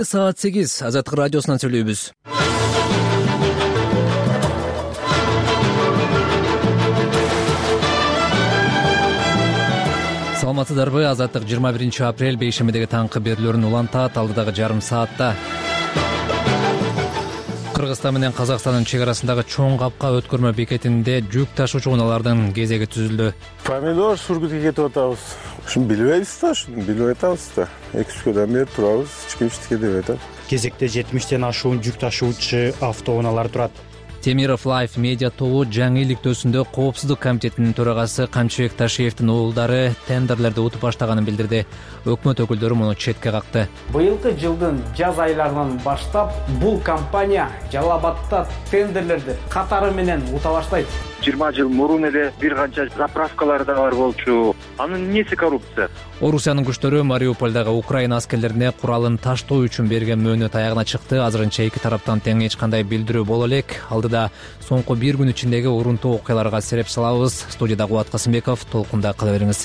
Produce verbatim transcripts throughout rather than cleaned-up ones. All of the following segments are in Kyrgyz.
Саат сегиз Азаттык радиосунан сүйлөйбүз. Саламатсыздарбы? Азаттык жыйырма биринчи апрель бейшембидеги таңкы берүүлөрүн улантат. Алдыдагы жарым саатта Кыргызстан менен Казакстандын чек арасындагы чоң капка өткөрмө бекетинде жүк ташуучу унаалардын кезеги түзүлдү. Помидор сургутка кетип атабыз. Ушуну билбейбиз да, ушуну билбей атабыз да. эки үч күндөн бери турабыз, чекибиштикке деп атат. Кезекте жетимиштен ашуун жүк ташуучу автоунаалар турат. Темиров Life медиа тобу жаңы иликтөөсүндө Коопсуздук комитетинин төрагасы Камчыбек Ташиевдин уулдары тендерлерди утуп баштаганын билдирди. Өкмөт өкүлдөрү муну четке какты. Быйылкы жылдын жаз айларынан баштап бул компания Жалал Абадта тендерлерди катары менен ута баштайт. жыйырма жыл мурун эле бир канча заправкалар да бар болчу. Анын эмнеси коррупция? Орусиянын күчтөрү Мариуполдагы Украина аскерлерине куралын таштоо үчүн берген мөөнөт аягына чыкты. Азырынча эки тараптан тең эч кандай билдирүү боло элек. Алдыда соңку бир күн ичиндеги урунтуу окуяларга сереп салабыз. Студияда Кубат Касымбеков, толкунда кала бериңиз.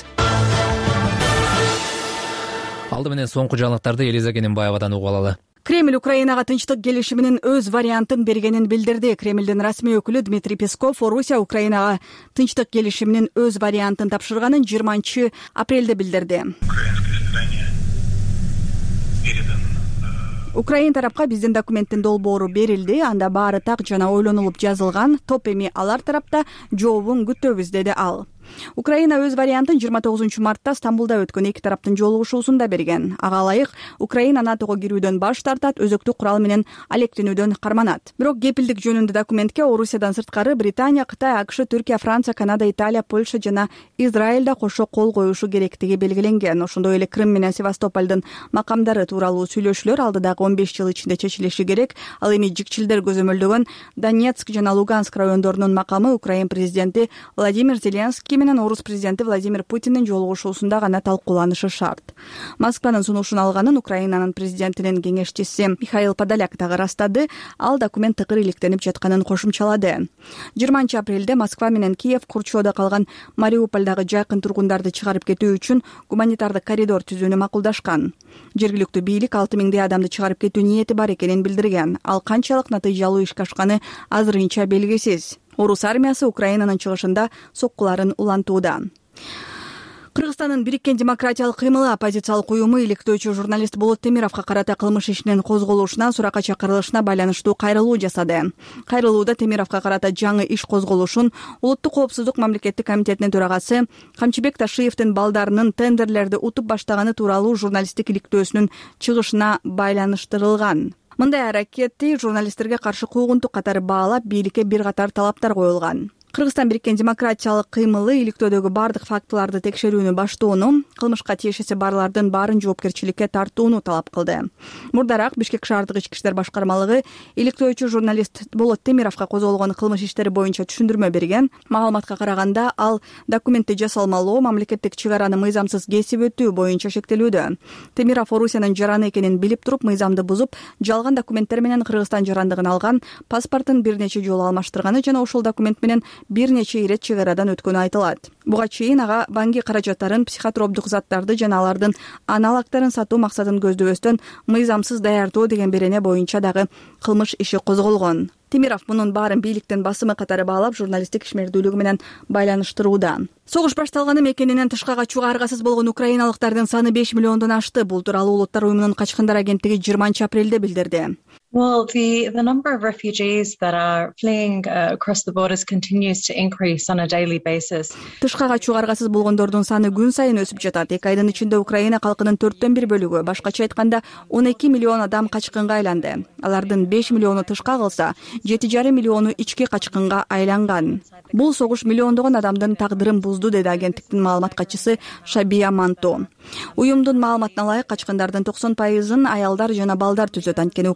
Алды менен соңку жаңылыктарды Элиза Кененбаевадан угуп алалы. Кремль Украинага тынчтык келишиминин өз вариантын бергенин билдирди. Кремлдин расмий өкүлү Дмитрий Песков Орусия Украинага тынчтык келишиминин өз вариантын тапшырганын жыйырманчы апрелде билдирди. Украин тарапка биздин документтин долбоору берилди. Анда баары так жана ойлонулуп жазылган. Топ эми алар тарапта жообун күтөбүз, деди ал. Украина өз вариантын жыйырма тогузунчу мартта Стамбулда өткөн эки тараптын жолугушуусунда берген. Ага ылайык Украина НАТОго кирүүдөн баш тартат, өзөктүк курал менен алектенүүдөн карманат. Бирок кепилдик жөнүндө документке Орусиядан сырткары Британия, Кытай, АКШ, Түркия, Франция, Канада, Италия, Польша жана Израиль да кошо кол коюшу керектиги белгиленген. Ошондой эле Крым менен Севастополдун макамдары тууралуу сүйлөшүүлөр алдыдагы он беш жыл ичинде чечилиши керек. Ал эми жикчилдер көзөмөлдөгөн Донецк жана Луганск райондорунун макамы Украин президенти Владимир Зеленский менен орус президенти Владимир Путиндин жолугушуусунда гана талкууланышы шарт. Москванын сунушун алганын Украинанын президентинин кеңешчиси Михаил Подоляк дагы ырастады. Ал документ тыгыр иликтенип жатканын кошумчалады. жыйырманчы апрелде Москва менен Киев Курчоодо калган Мариуполдагы жакын тургундарды чыгарып кетүү үчүн гуманитардык коридор түзүүнү макулдашкан. Жергиликтүү бийлик алты миңдей адамды чыгарып кетүү ниети бар экенин билдирген. Ал канчалык натыйжалуу ишке ашканы азырынча белгисиз. Орус армиясы Украинанын чыгышында соккуларын улантууда. Кыргызстандын Бириккен демократиялык кыймылы оппозициялык уюму иликтөөчү журналист Болот Темировго карата кылмыш ишинин козголушуна, суракка чакырылышына байланыштуу кайрылуу жасады. Кайрылууда Темировго карата жаңы иш козголушун Улуттук коопсуздук мамлекеттик комитетинин төрагасы Камчыбек Ташиевдин балдарынын тендерлерди утуп баштаганы тууралуу журналисттик иликтөөсүнүн чыгышына байланыштырылган. Мындай аракетти журналисттерге каршы куугунтук катары баалап, бийликке бир катар талаптар коюлган. Кыргызстан Бириккен демократиялык кыймылы иликтөөдөгү бардык фактыларды текшерүүнү баштоону, кылмышка тиешеси барлардын баарын жоопкерчиликке тартууну талап кылды. Мурдараак Бишкек шаардык ички иштер башкармалыгы иликтөөчү журналист Болот Темировго козголгон кылмыш иштери боюнча түшүндүрмө берген. Маалыматка караганда, ал документти жасалмалоо, мамлекеттик чек араны мыйзамсыз кесип өтүү боюнча шектелүүдө. Темиров Орусиянын жараны экенин билип туруп, мыйзамды бузуп, жалган документтер менен Кыргызстан жарандыгын алган, паспортун бир нече жолу алмаштырганы жана ошол документ менен бир нече ирет чек арадан өткөнү айтылат. Буга чейин ага банки каражаттарын, психотроптук заттарды жана алардын аналогдорун сатуу максатын көздөбөстөн мыйзамсыз даярдоо деген берене боюнча дагы кылмыш иши козголгон. Темиров мунун баарын бийликтин басымы катары баалап, журналисттик ишмердүүлүгү менен байланыштырууда. Согуш башталганы мекенинен тышка качууга аргасыз болгон украиналыктардын саны беш миллиондон ашты. Бул тууралуу Улуттар уюмунун качкындар агенттиги жыйырманчы апрелде билдирди. Well, the, the number of refugees that are fleeing uh, across the borders continues to increase on a daily basis. Тышка качууга аргасыз болгондордун саны күн сайын өсүп жатат. Эки айдын ичинде Украина калкынын төрттөн бир бөлүгү, башкача айтканда он эки миллион адам качкынга айланды. Алардын беш миллиону тышка калса, жети жарым миллиону ички качкынга айланган. Бул согуш миллиондогон адамдын тагдырын бузду, деди агенттиктин маалымат катчысы Шабия Манто. Уюмдун маалыматына ылайык, качкындардын токсон пайызын аялдар жана балдар түзөт. Анткени Украин бийлиги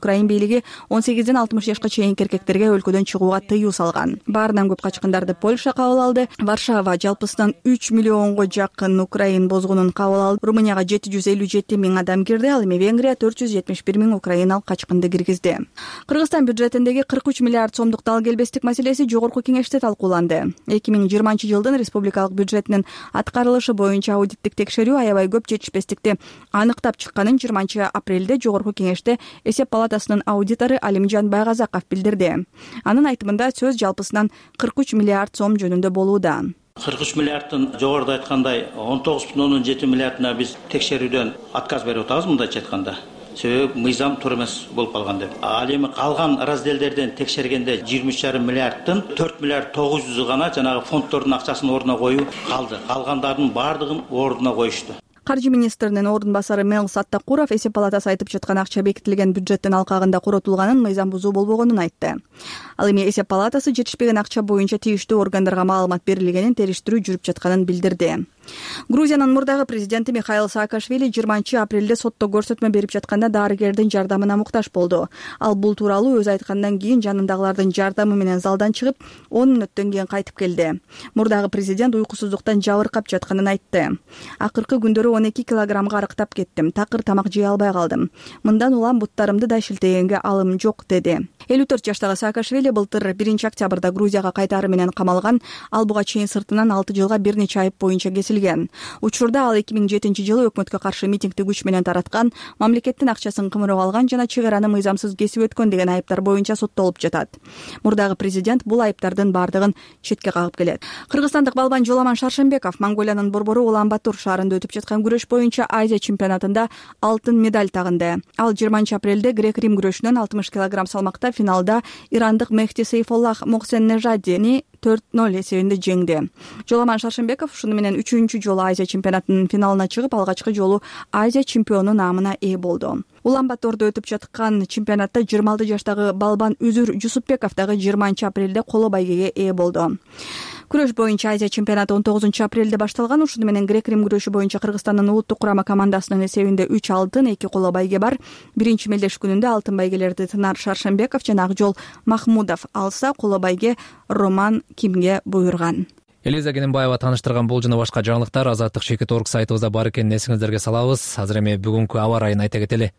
бийлиги он сегизден алтымыш жашка чейинки эркектерге өлкөдөн чыгууга тыюу салган. Баарынан көп качкындарды Польша кабыл алды. Варшава жалпысынан үч миллионго жакын украин бозгунун кабыл алды. Румынияга жети жүз элүү жети миң адам кирди, ал эми Венгрия төрт жүз жетимиш бир миң украиналык качкынды киргизди. Кыргызстан бюджетиндеги кырк үч миллиард сомдук дал келбестик маселеси жогорку кеңеште талкууланды. эки миң жыйырманчы жылдын республикалык бюджетинин аткарылышы боюнча аудиттик текшерүү аябай көп жетишпестикти аныктап чыкканын жыйырманчы апрелде жогорку кеңеште эсеп палатасынын аудитору Алимжан Байгазаков билдирди. Анын айтымында сөз жалпысынан кырк үч миллиард сом жөнүндө болууда. кырк үч миллиардтын жогоруда айткандай он тогуз бүтүн ондон жети миллиардына биз текшерүүдөн отказ берип атабыз, мындайча айтканда. Себеби мыйзам туура эмес болуп калган деп. Ал эми калган разделдерден текшергенде жыйырма үч жарым миллиардтын төрт миллиард тогуз жүзү гана жанагы фонддордун акчасын ордуна коюу калды. Калгандардын баардыгын ордуна коюшту. Каржы министринин ордун басары Мел Саттакуров эсеп палатасы айтып жаткан акча бекитилген бюджеттин алкагында коротулганын, мыйзам бузуу болбогонун айтты. Ал эми эсеп палатасы жетишпеген акча боюнча тийиштүү органдарга маалымат берилгенин, териштирүү жүрүп жатканын билдирди. Грузиянын мурдагы президенти Михаил Саакашвили жыйырманчы апрелде сотто көрсөтмө берип жатканда дарыгердин жардамына муктаж болду. Ал бул тууралуу өзү айткандан кийин жанындагылардын жардамы менен залдан чыгып, он мүнөттөн кийин кайтып келди. Мурдагы президент уйкусуздуктан жабыркап жатканын айтты. Акыркы күндөрү он эки килограммга арыктап кеттим. Такыр тамак жей албай калдым. Мындан улам буттарымды да шилтегенге алым жок, деди. элүү төрт жаштагы Саакашвили былтыр биринчи октябрда Грузияга кайтары менен камалган. Ал буга чейин сыртынан алты жылга бир нече айып боюнча кесилген. Учурда ал эки миң жетинчи жылы өкмөткө каршы митингди күч менен тараткан, мамлекеттин акчасын кымырып алган жана чек араны мыйзамсыз кесип өткөн деген айыптар боюнча соттолуп жатат. Мурдагы президент бул айыптардын бардыгын четке кагып келет. Кыргызстандык балбан Жоламан Шаршембеков Монголиянын борбору Улан-Батор шаарында өтүп жаткан күрөш боюнча Азия чемпионатында алтын медаль тагынды. Ал жыйырманчы апрелде грек-рим күрөшүнөн алтымыш килограмм салмакта финалда ирандык Мехти Сейфоллах Мохсеннежадини төрт ноль эсебинде жеңди. Жоламан Шаршембеков ушуну менен үчүнчү жолу Азия чемпионатынын финалына чыгып, алгачкы жолу Азия чемпиону наамына ээ болду. Улан-Батордо өтүп жаткан чемпионатта жыйырма алты жаштагы балбан Үзүр Жусупбеков дагы жыйырманчы апрелде коло байгеге ээ болду. Күрөш боюнча Азия чемпионаты он тогузунчу апрелде башталган. Ушуну менен грек-рим күрөшү боюнча Кыргызстандын улуттук курама командасынын эсебинде үч алтын, эки коло байге бар. Биринчи мелдеш күнүндө алтын байгелерди Тынар Шаршембеков жана Акжол Махмудов алса, коло байге Роман Кимге буйрган. Элиза Кененбаева тааныштырган бул жана башка жаңылыктар Азаттык чекит орг сайтыбызда бар экенин эсиңиздерге салабыз. Азыр эми бүгүнкү аба ырайын айта кетели.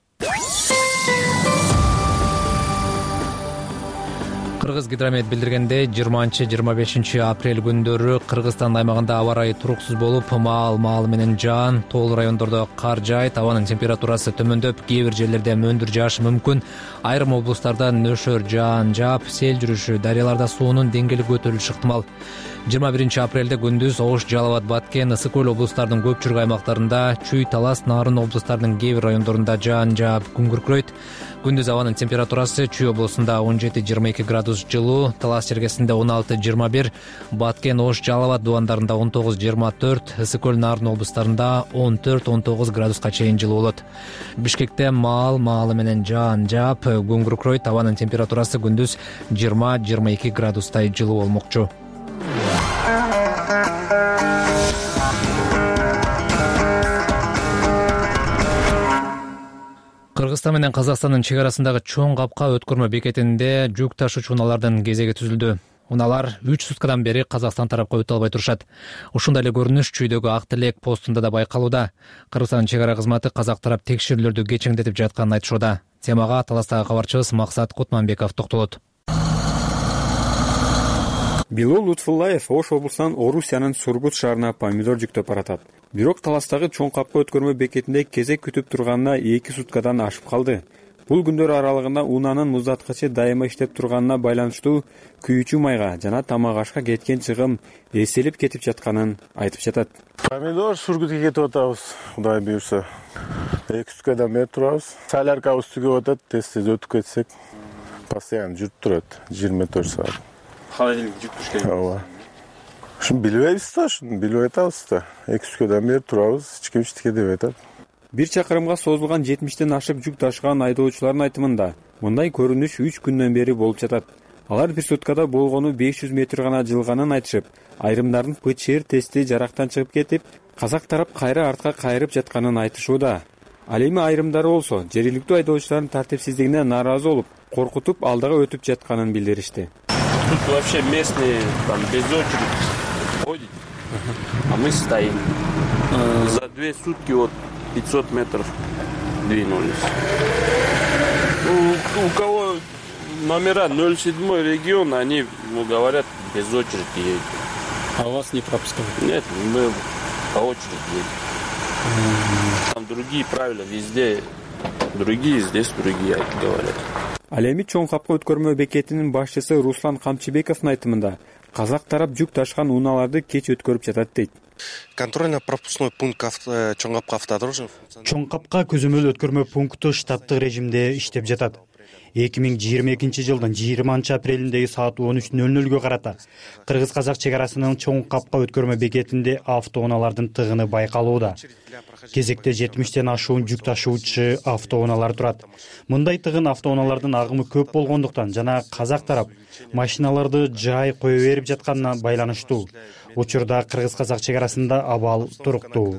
Кыргыз гидромет билдиргенде жыйырманчы жыйырма бешинчи апрель күндөрү Кыргызстан аймагында аба ырайы туруксуз болуп, маал маал менен жаан, тоол райондордо кар жаайт, абанын температурасы төмөндөп, кээ бир жерлерде мөндүр жаашы мүмкүн. Айрым облустарда нөшөр жаан жаап, сел жүрүшү, дарыяларда суунун деңгээли көтөрүлүшү ыктымал. жыйырма биринчи апрелде күндүз Ош, Жалал Абад, Баткен, Ысык көл облустарынын көпчүлүк аймактарында, Чүй, Талас, Нарын облустарынын кээ бир райондорунда жаан жаап, күн күркүрөйт. Күндүз абанын температурасы Чүй облусунда он жети жыйырма эки градус жылуу, Талас жергесинде он алты жыйырма бир, Баткен, Ош, Жалал Абад дубандарында он тогуз жыйырма төрт, Ысык көл, Нарын облустарында он төрт он тогуз градуска чейин жылуу болот. Бишкекте маал маалы менен жаан жаап, күн күркүрөйт, абанын температурасы күндүз жыйырма жыйырма эки градустай жылуу болмокчу. Кыргызстан менен Казакстандын чек арасындагы чоң капка өткөрмө бекетинде жүк ташуучу унаалардын кезеги түзүлдү. Унаалар үч суткадан бери Казакстан тарапка өтө албай турушат. Ушундай эле көрүнүш Чүйдөгү Ак Тилек постунда да байкалууда. Кыргызстандын чек ара кызматы казак тарап текшерүүлөрдү кечеңдетип жатканын айтышууда. Темага Таластагы кабарчыбыз Максат Кутманбеков токтолот. Билол Лутфуллаев Ош облусунан Орусиянын Сургут шаарына помидор жүктөп баратат. Бирок Таластагы чоң капка өткөрмө бекетинде кезек күтүп турганына эки суткадан ашып калды. Бул күндөр аралыгында унаанын муздаткычы дайыма иштеп турганына байланыштуу күйүүчү майга жана тамак ашка кеткен чыгым эселип кетип жатканын айтып жатат. Помидор Сургутка кетип атабыз, Кудай буйрса. эки суткадан бери турабыз. Соляркабыз түгөп атат, тез-тез өтүп кетсек, постоянно жүрүп турат жыйырма төрт саат. Холодильник жүк түшкөн. Ооба. Ушуну билбейбиз да, ушуну билбей атабыз да. эки суткадан бери турабыз, эч ким эчтеке дебей атат. Бир чакырымга созулган жетимиштен ашык жүк ташыган айдоочулардын айтымында мындай көрүнүш үч күндөн бери болуп жатат. Алар бир суткада болгону беш жүз метр гана жылганын айтышып, айрымдардын ПЧР тести жарактан чыгып кетип, казак тарап кайра артка кайрып жатканын айтышууда. Ал эми айрымдары болсо жергиликтүү айдоочулардын тартипсиздигине нааразы болуп, коркутуп алдыга өтүп жатканын билдиришти. Тут вообще местные там без очереди ходят, а мы стоим. За две сутки вот пятьсот метров двинулись. У, у кого номера ноль седьмой регион, они, ну, говорят, без очереди едут. А вас не пропускают? Нет, мы по очереди едем. Там другие правила, везде другие, здесь другие говорят. Ал эми чоң капка өткөрмө бекетинин башчысы Руслан Камчыбековдун айтымында казак тарап жүк ташыган унааларды кеч өткөрүп жатат дейт. Контрольно-пропускной пункт чоң капка автодорожный. Чоң капка көзөмөл өткөрмө пункту штаттык режимде иштеп жатат. эки миң жыйырма экинчи жылдын жыйырманчы апрелиндеги саат он үч нөл нөлгө карата кыргыз-казак чек арасынын чоң капка өткөрмө бекетинде автоунаалардын тыгыны байкалууда. Кезекте жетимиштен ашуун жүк ташуучу автоунаалар турат. Мындай тыгын автоунаалардын агымы көп болгондуктан жана казак тарап машиналарды жай кое берип жатканына байланыштуу. Учурда кыргыз-казак чек арасында абал туруктуу.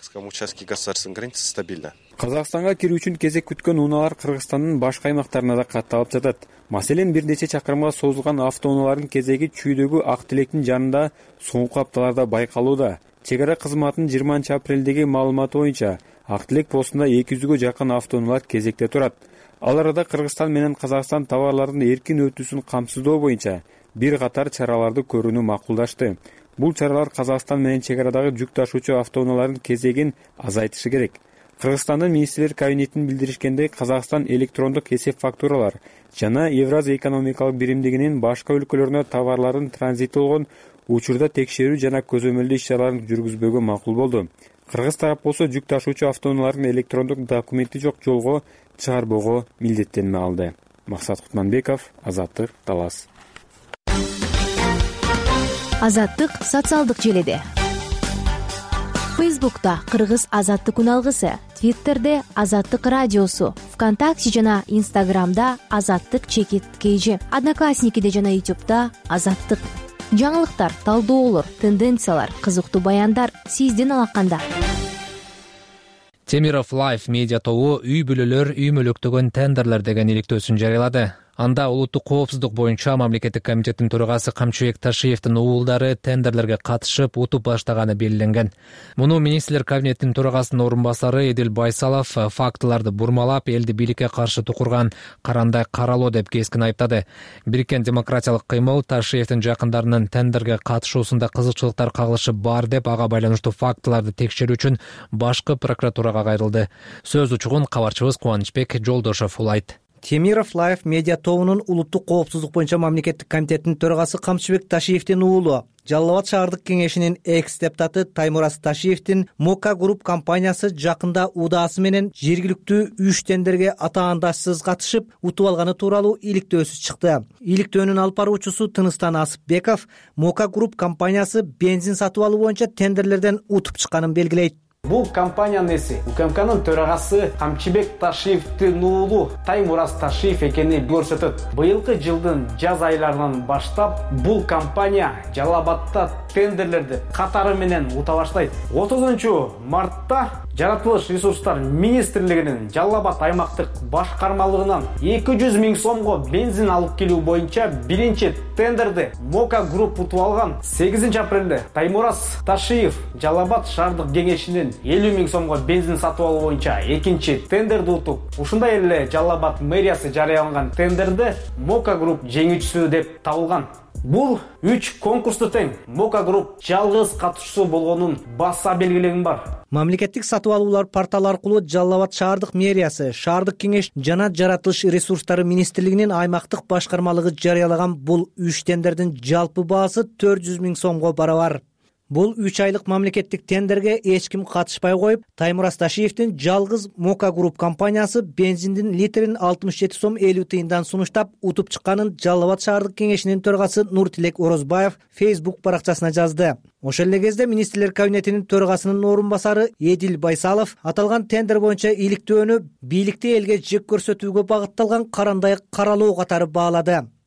Казакстанга кирүү үчүн кезек күткөн унаалар Кыргызстандын башка аймактарына да катталып жатат. Маселен, бир нече чакырымга созулган автоунаалардын кезеги чүйдөгү Ак Тилектин жанында соңку апталарда байкалууда. Чек ара кызматынын жыйырманчы апрелдеги маалыматы боюнча Ак Тилек постунда эки жүзгө жакын автоунаалар кезекте турат. Ал арада Кыргызстан менен Казакстан товарлардын эркин өтүүсүн камсыздоо боюнча бир катар чараларды көрүүнү макулдашты. Бул чаралар Казакстан менен чек арадагы жүк ташуучу автоунаалардын кезегин азайтышы керек. Кыргызстандын министрлер кабинетинин билдиришкендей, Казакстан электрондук эсеп фактуралар жана Евразия экономикалык биримдигинин башка өлкөлөрүнө товарлардын транзити болгон учурда текшерүү жана көзөмөлдөө иш-чараларын жүргүзбөгө макул болду. Кыргыз тарап болсо жүк ташуучу автоунаалардын электрондук документи жок жолго чыгарбоого милдеттенме алды. Максат Кутманбеков, Азаттык, Талас. Азаттык социалдык желеде. Фейсбукта Кыргыз Азаттык үналгысы, Твиттерде Азаттык радиосу, ВКонтакте жана Инстаграмда Азаттык чекит кейжи, Одноклассникиде жана Ютубта Азаттык. Жаңылыктар, талдоолор, тенденциялар, кызыктуу баяндар сиздин алаканда. Темиров Life медиа тобу үй бүлөлөр үй мүлөктөгөн тендерлер деген иликтөөсүн жарыялады. Анда улуттук коопсуздук боюнча мамлекеттик комитеттин төрагасы Камчыбек Ташиевдин уулдары тендерлерге катышып утуп баштаганы белгиленген. Муну министрлер кабинетинин төрагасынын орун басары Эдил Байсалов фактыларды бурмалап, элди бийликке каршы тукурган карандай каралоо деп кескин айыптады. Бириккен демократиялык кыймыл Ташиевдин жакындарынын тендерге катышуусунда кызыкчылыктар кагылышы бар деп, ага байланыштуу фактыларды текшерүү үчүн башкы прокуратурага кайрылды. Сөз учугун кабарчыбыз Кубанычбек Жолдошов улайт. Темиров Life медиа тобунун улуттук коопсуздук боюнча мамлекеттик комитетинин төрагасы Камчыбек Ташиевдин уулу, Жалал Абад шаардык кеңешинин экс-депутаты Таймураз Ташиевдин Мока Груп компаниясы жакында удаасы менен жергиликтүү үч тендерге атаандашсыз катышып, утуп алганы тууралуу иликтөөсү чыкты. Иликтөөнүн алып баруучусу Тыныстан Асыпбеков Мока Груп компаниясы бензин сатып алуу боюнча тендерлерден утуп чыкканын белгилейт. Бул компаниянын эси УКМКнын төрагасы Камчыбек Ташиевдин уулу Таймураз Ташиев экени көрсөтөт. Быйылкы жылдын жаз айларынан баштап бул компания Жалал Абадта тендерлерди катары менен ута баштайт. отузунчу мартта Жаратылыш ресурстар министрлигинин Жалал Абад аймактык башкармалыгынан эки жүз миң сомго бензин алып келүү боюнча биринчи тендерди Мока Груп утуп алган. сегизинчи апрелде Таймураз Ташиев Жалал Абад шаардык кеңешинин элүү миң сомго бензин сатып алуу боюнча экинчи тендерди утуп, ушундай эле Жалал Абад мэриясы жарыялаган тендерде Мока Груп жеңүүчүсү деп табылган. Бул үч конкурсту тең Мока Груп жалгыз катышуусу болгонун баса белгилегим бар. Мамлекеттик сатып алуулар порталы аркылуу Жалал Абад шаардык мэриясы, шаардык кеңеш жана Жаратылыш ресурстары министрлигинин аймактык башкармалыгы жарыялаган бул үч тендердин жалпы баасы төрт жүз миң сомго барабар. Бул үч айлык мамлекеттик тендерге эч ким катышпай коюп, Таймураз Ташиевдин жалгыз Мока Груп компаниясы бензиндин литрин алтымыш жети сом элүү тыйындан сунуштап утуп чыкканын Жалал Абад шаардык кеңешинин төрагасы Нуртилек Орозбаев Facebook баракчасына жазды. Ошол эле кезде министрлер кабинетинин төрагасынын орун басары Эдил Байсалов аталган тендер боюнча иликтөөнү бийликти элге жек көрсөтүүгө багытталган карандай каралоо катары баалады.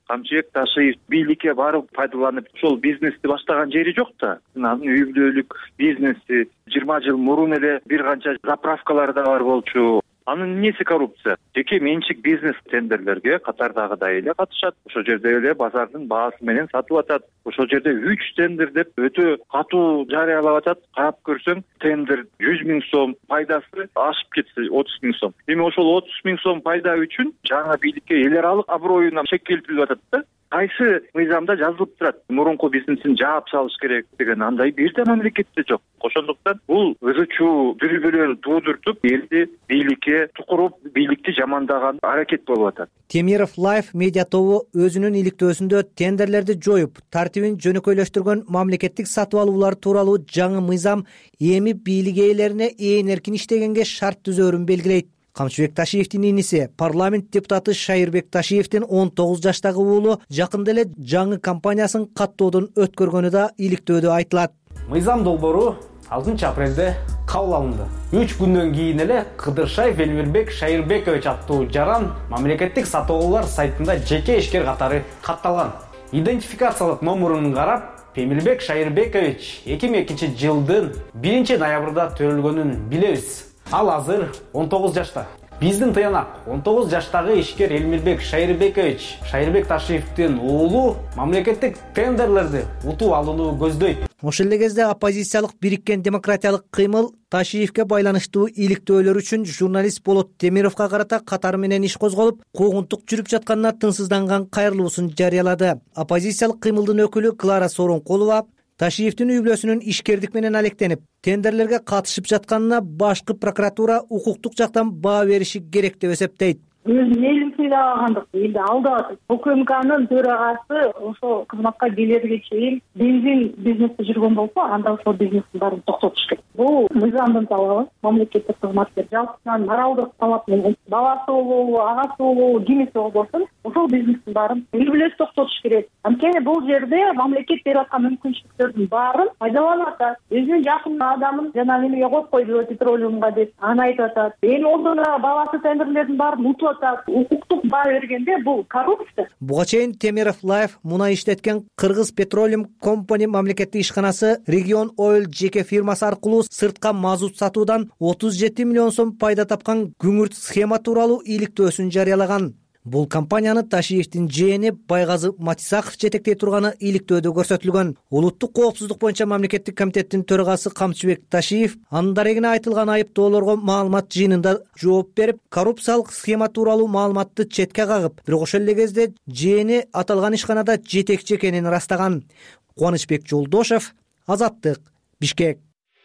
Камчыбек Ташиев бийликке барып пайдаланып ошол бизнести баштаган жери жок да. Анын үй бүлөлүк бизнеси жыйырма жыл мурун эле бир канча заправкалар да бар болчу. Анын эмнеси коррупция? Жеке менчик бизнес тендерлерге катардагыдай эле катышат. Ошол жерде эле базардын баасы менен сатып атат. Ошол жерде үч тендер деп өтө катуу жарыялап атат. Карап көрсөң, тендер жүз миң сом, пайдасы ашып кетсе отуз миң сом. Эми ошол отуз миң сом пайда үчүн жаңы бийликке эл аралык аброюна шек келтирип атат да. Кайсы мыйзамда жазылып турат? Мурунку бизнесин жаап салыш керек деген андай бир да мамлекетте жок. Ошондуктан бул өзүчүү дүрбөлөр туудуртуп, элди бийликке тукуруп, бийликти жамандаган аракет болуп атат. Темиров Life медиа тобу өзүнүн иликтөөсүндө тендерлерди жоюп, тартибин жөнөкөйлөштүргөн мамлекеттик сатып алуулар тууралуу жаңы мыйзам эми бийлик ээлерине ээн эркин иштегенге шарт түзөөрүн белгилейт. Камчыбек Ташиевдин иниси, парламент депутаты Шайырбек Ташиевдин он тогуз жаштагы уулу жакында эле жаңы компаниясын каттоодон өткөргөнү да иликтөөдө айтылат. Мыйзам долбоору алтынчы апрелде кабыл алынды. үч күндөн кийин эле Кыдыршаев Элмирбек Шайырбекович аттуу жаран мамлекеттик сатып алуулар сайтында жеке ишкер катары катталган. Идентификациялык номурун карап, Эмирбек Шайырбекович эки миң экинчи жылдын биринчи ноябрда төрөлгөнүн билебиз. Ал азыр он тогуз жашта. Биздин тыянак он тогуз жаштагы ишкер Элмирбек Шайырбекович Шайырбек Ташиевдин уулу мамлекеттик тендерлерди утуп алууну көздөйт. Ошол эле кезде оппозициялык бириккен демократиялык кыймыл Ташиевке байланыштуу иликтөөлөр үчүн журналист Болот Темировго карата катары менен иш козголуп, куугунтук жүрүп жатканына тынчсызданган кайрылуусун жарыялады. Оппозициялык кыймылдын өкүлү Клара Сооронкулова Ташиевдин үй бүлөсүнүн ишкердик менен алектенип, тендерлерге катышып жатканына башкы прокуратура укуктук жактан баа бериши керек деп эсептейт. Өзүн элин сыйлагандык элди алдап атат. УКМКнын төрагасы ошол кызматка келерге чейин бензин бизнесте жүргөн болсо, анда ошол бизнестин баарын токтотуш керек. Бул мыйзамдын талабы, мамлекеттик кызматкер жалпысынан моралдык талап менен баласы болобу, агасы болобу, кимиси болбосун, ошол бизнестин баарын үй бүлөсү токтотуш керек. Анткени бул жерде мамлекет берип аткан мүмкүнчүлүктөрдүн баарын пайдаланып атат. Өзүнүн жакын адамын жана немеге коюп койду петролиумга деп аны айтып атат. Эми олдуна баласы тендерлердин баарын утуп атат. Укуктук баа бергенде бул коррупция. Буга чейин Темиров Life мунай иштеткен Кыргыз Petroleum Company мамлекеттик ишканасы Region Oil жеке фирмасы аркылуу сыртка мазут сатуудан отуз жети миллион сом пайда тапкан күңүрт схема тууралуу иликтөөсүн жарыялаган. Бул компанияны Ташиевдин жээни Байгазы Матисаков жетектей турганы иликтөөдө көрсөтүлгөн. Улуттук коопсуздук боюнча мамлекеттик комитеттин төрагасы Камчыбек Ташиев анын дарегине айтылган айыптоолорго маалымат жыйынында жооп берип, коррупциялык схема тууралуу маалыматты четке кагып, бирок ошол эле кезде жээни аталган ишканада жетекчи экенин ырастаган. Кубанычбек Жолдошев, Азаттык, Бишкек.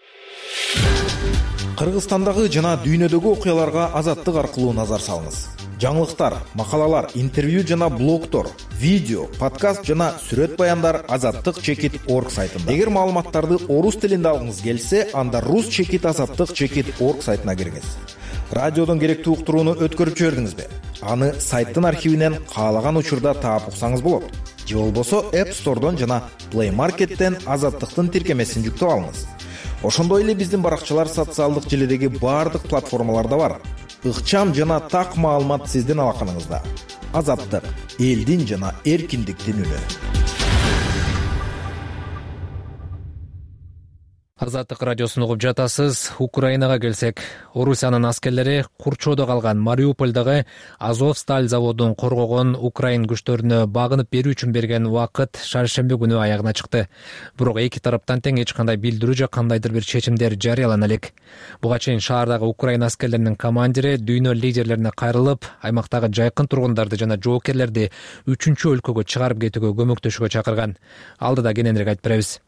Кыргызстандагы жана дүйнөдөгү окуяларга Азаттык аркылуу назар салыңыз. Жаңылыктар, макалалар, интервью жана блогтор, видео, подкаст жана сүрөт баяндар азаттык чекит точка орг сайтында. Эгер маалыматтарды орус тилинде алгыңыз келсе, анда рус чекит азаттык чекит точка орг сайтына киргиз. Радиодон керектүү уктурууну өткөрүп жибердиңизби? Аны сайттын архивинен каалаган учурда таап уксаңыз болот. Же болбосо App Store'дон жана Play Market'тен азаттыктын тиркемесин жүктөп алыңыз. Ошондой эле биздин баракчалар социалдык желидеги баардык платформаларда бар. Ыкчам жана так маалымат сиздин алаканыңызда. Азаттык, элдин жана эркиндиктин үнү. Азаттык радиосун угуп жатасыз. Украинага келсек, Орусиянын аскерлери курчоодо калган Мариупольдагы Азовсталь заводун коргогон Украин күчтөрүнө багынып берүү үчүн берген убакыт шаршемби күнү аягына чыкты. Бирок эки тараптан тең эч кандай билдирүү же кандайдыр бир чечимдер жарыялана элек. Буга чейин шаардагы Украин аскерлеринин командири дүйнө лидерлерине кайрылып, аймактагы жайкын тургундарды жана жоокерлерди үчүнчү өлкөгө чыгарып кетүүгө көмөктөшүүгө чакырган. Алдыда кененирээк айтып беребиз.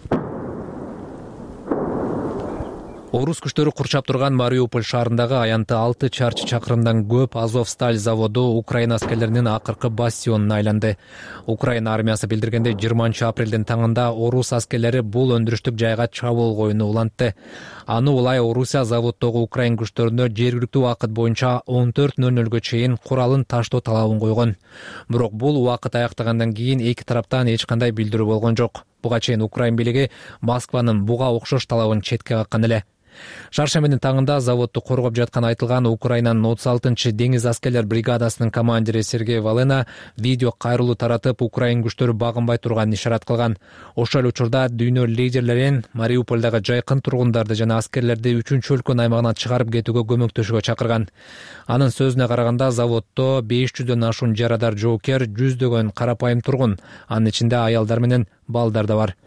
Орус күчтөрү курчап турган Мариуполь шаарындагы аянты алты чарчы чакырымдан көп Азовсталь заводу Украин аскерлеринин акыркы бастионуна айланды. Украина армиясы билдиргендей, жыйырманчы апрелдин таңында орус аскерлери бул өндүрүштүк жайга чабуул коюуну улантты. Аны улай Орусия заводдогу Украин күчтөрүнө жергиликтүү убакыт боюнча он төрт нөл нөлгө чейин куралын таштоо талабын койгон. Бирок бул убакыт аяктагандан кийин эки тараптан эч кандай билдирүү болгон жок. Буга чейин Украин бийлиги Москванын буга окшош талабын четке каккан эле. Шаршембинин таңында заводду коргоп жатканы айтылган Украинанын отуз алтынчы деңиз аскерлер бригадасынын командири Сергей Валена видео кайрылуу таратып, Украин күчтөрү багынбай турганын ишарат кылган. Ошол эле учурда дүйнө лидерлерин Мариупольдагы жайкын тургундарды жана аскерлерди үчүнчү өлкөнүн аймагына чыгарып кетүүгө көмөктөшүүгө чакырган. Анын сөзүнө караганда, заводдо беш жүздөн ашуун жарадар жоокер, жүздөгөн карапайым тургун, анын ичинде аялдар менен балдар да бар.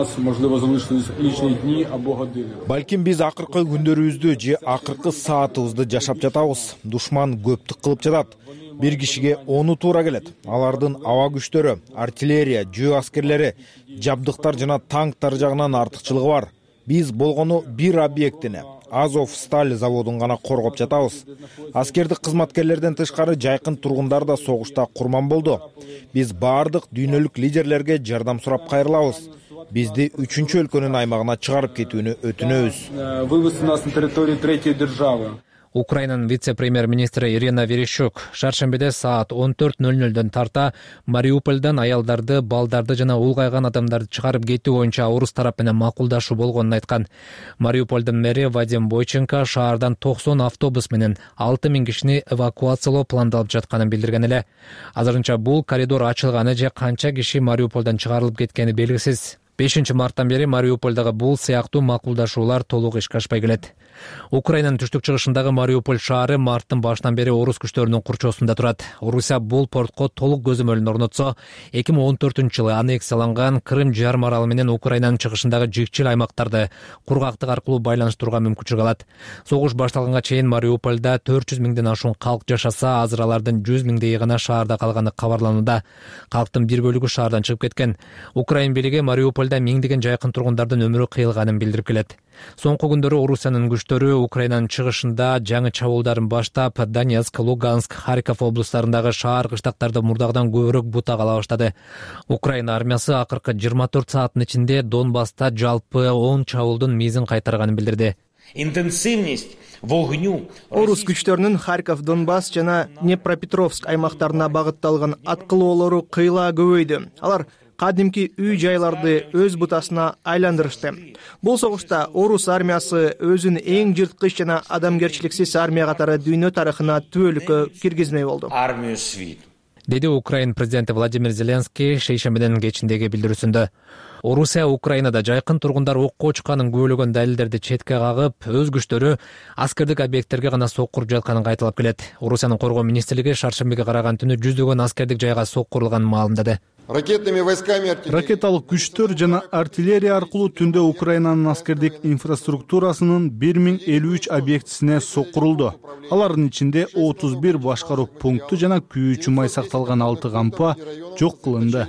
Балким биз акыркы күндөрүбүздү же акыркы саатыбызды жашап жатабыз. Душман көптүк кылып жатат. Бир кишиге ону туура келет. Алардын аба күчтөрү, артиллерия, жөө аскерлери, жабдыктар жана танктар жагынан артыкчылыгы бар. Биз болгону бир объектини, Азов Сталь заводун гана коргоп жатабыз. Аскердик кызматкерлерден тышкары жайкын тургундар да согушта курман болду. Биз баардык дүйнөлүк лидерлерге жардам сурап кайрылабыз. Бизди үчүнчү өлкөнүн аймагына чыгарып кетүүнү өтүнөбүз. Вывести нас на территорию третьей державы. Украинанын вице-премьер-министри Ирина Верещук шаршембиде саат он төрт ноль нолдон тарта Мариупольдон аялдарды, балдарды жана улгайган адамдарды чыгарып кетүү боюнча орус тарап менен макулдашуу болгонун айткан. Мариупольдун мэри Вадим Бойченко шаардан токсон автобус менен алты миң кишини эвакуациялоо пландалып жатканын билдирген эле. Азырынча бул коридор ачылганы же канча киши Мариупольдон чыгарылып кеткени белгисиз. бешинчи марттан бери Мариупольдагы бул сыяктуу макулдашуулар толук ишке ашпай келет. Украинанын түштүк чыгышындагы Мариуполь шаары марттын башынан бери орус күчтөрүнүн курчоосунда турат. Орусия бул портко толук көзөмөлүн орнотсо, эки миң он төртүнчү жылы аннексияланган Крым жарым аралы менен Украинанын чыгышындагы жикчил аймактарды кургактык аркылуу байланыштырууга мүмкүнчүлүк алат. Согуш башталганга чейин Мариупольда төрт жүз миңден ашуун калк жашаса, азыр алардын жүз миңдейи гана шаарда калганы кабарланууда. Калктын бир бөлүгү шаардан чыгып кеткен. Украин бийлиги Мариупольда миңдеген жайкын тургундардын өмүрү кыйылганын билдирип келет. Соңку күндөрү Орусиянын күчтөрү Украинанын чыгышында жаңы чабуулдарын баштап, Донецк, Луганск, Харьков облустарындагы шаар кыштактарды мурдагыдан көбүрөөк бутак ала баштады. Украина армиясы акыркы жыйырма төрт сааттын ичинде Донбасста жалпы он чабуулдун мизин кайтарганын билдирди. Интенсивность вогню. Орус күчтөрүнүн Харьков, Донбасс жана Днепропетровск аймактарына багытталган аткылоолору кыйла көбөйдү. Алар кадимки үй жайларды өз бутасына айландырышты. Бул согушта орус армиясы өзүн эң жырткыч жана адамгерчиликсиз армия катары дүйнө тарыхына түбөлүккө киргизмей болду. Армию свит. Деди Украин президенти Владимир Зеленский шейшембинин кечиндеги билдирүүсүндө. Орусия Украинада жайкын тургундар окко чыкканын күбөлөгөн далилдерди четке кагып, өз күчтөрү аскердик объекттерге гана соккуруп жатканын кайталап келет. Орусиянын коргоо министрлиги шаршембиге караган түнү жүздөгөн аскердик жайга соккурулганын маалымдады. Ракетными войсками ракеталык күчтөр жана артиллерия аркылуу түндө Украинанын аскердик инфраструктурасынын бир миң элүү үч объектисине соккурулду. Алардын ичинде отуз бир башкаруу пункту жана күйүүчү май сакталган алты кампа жок кылынды.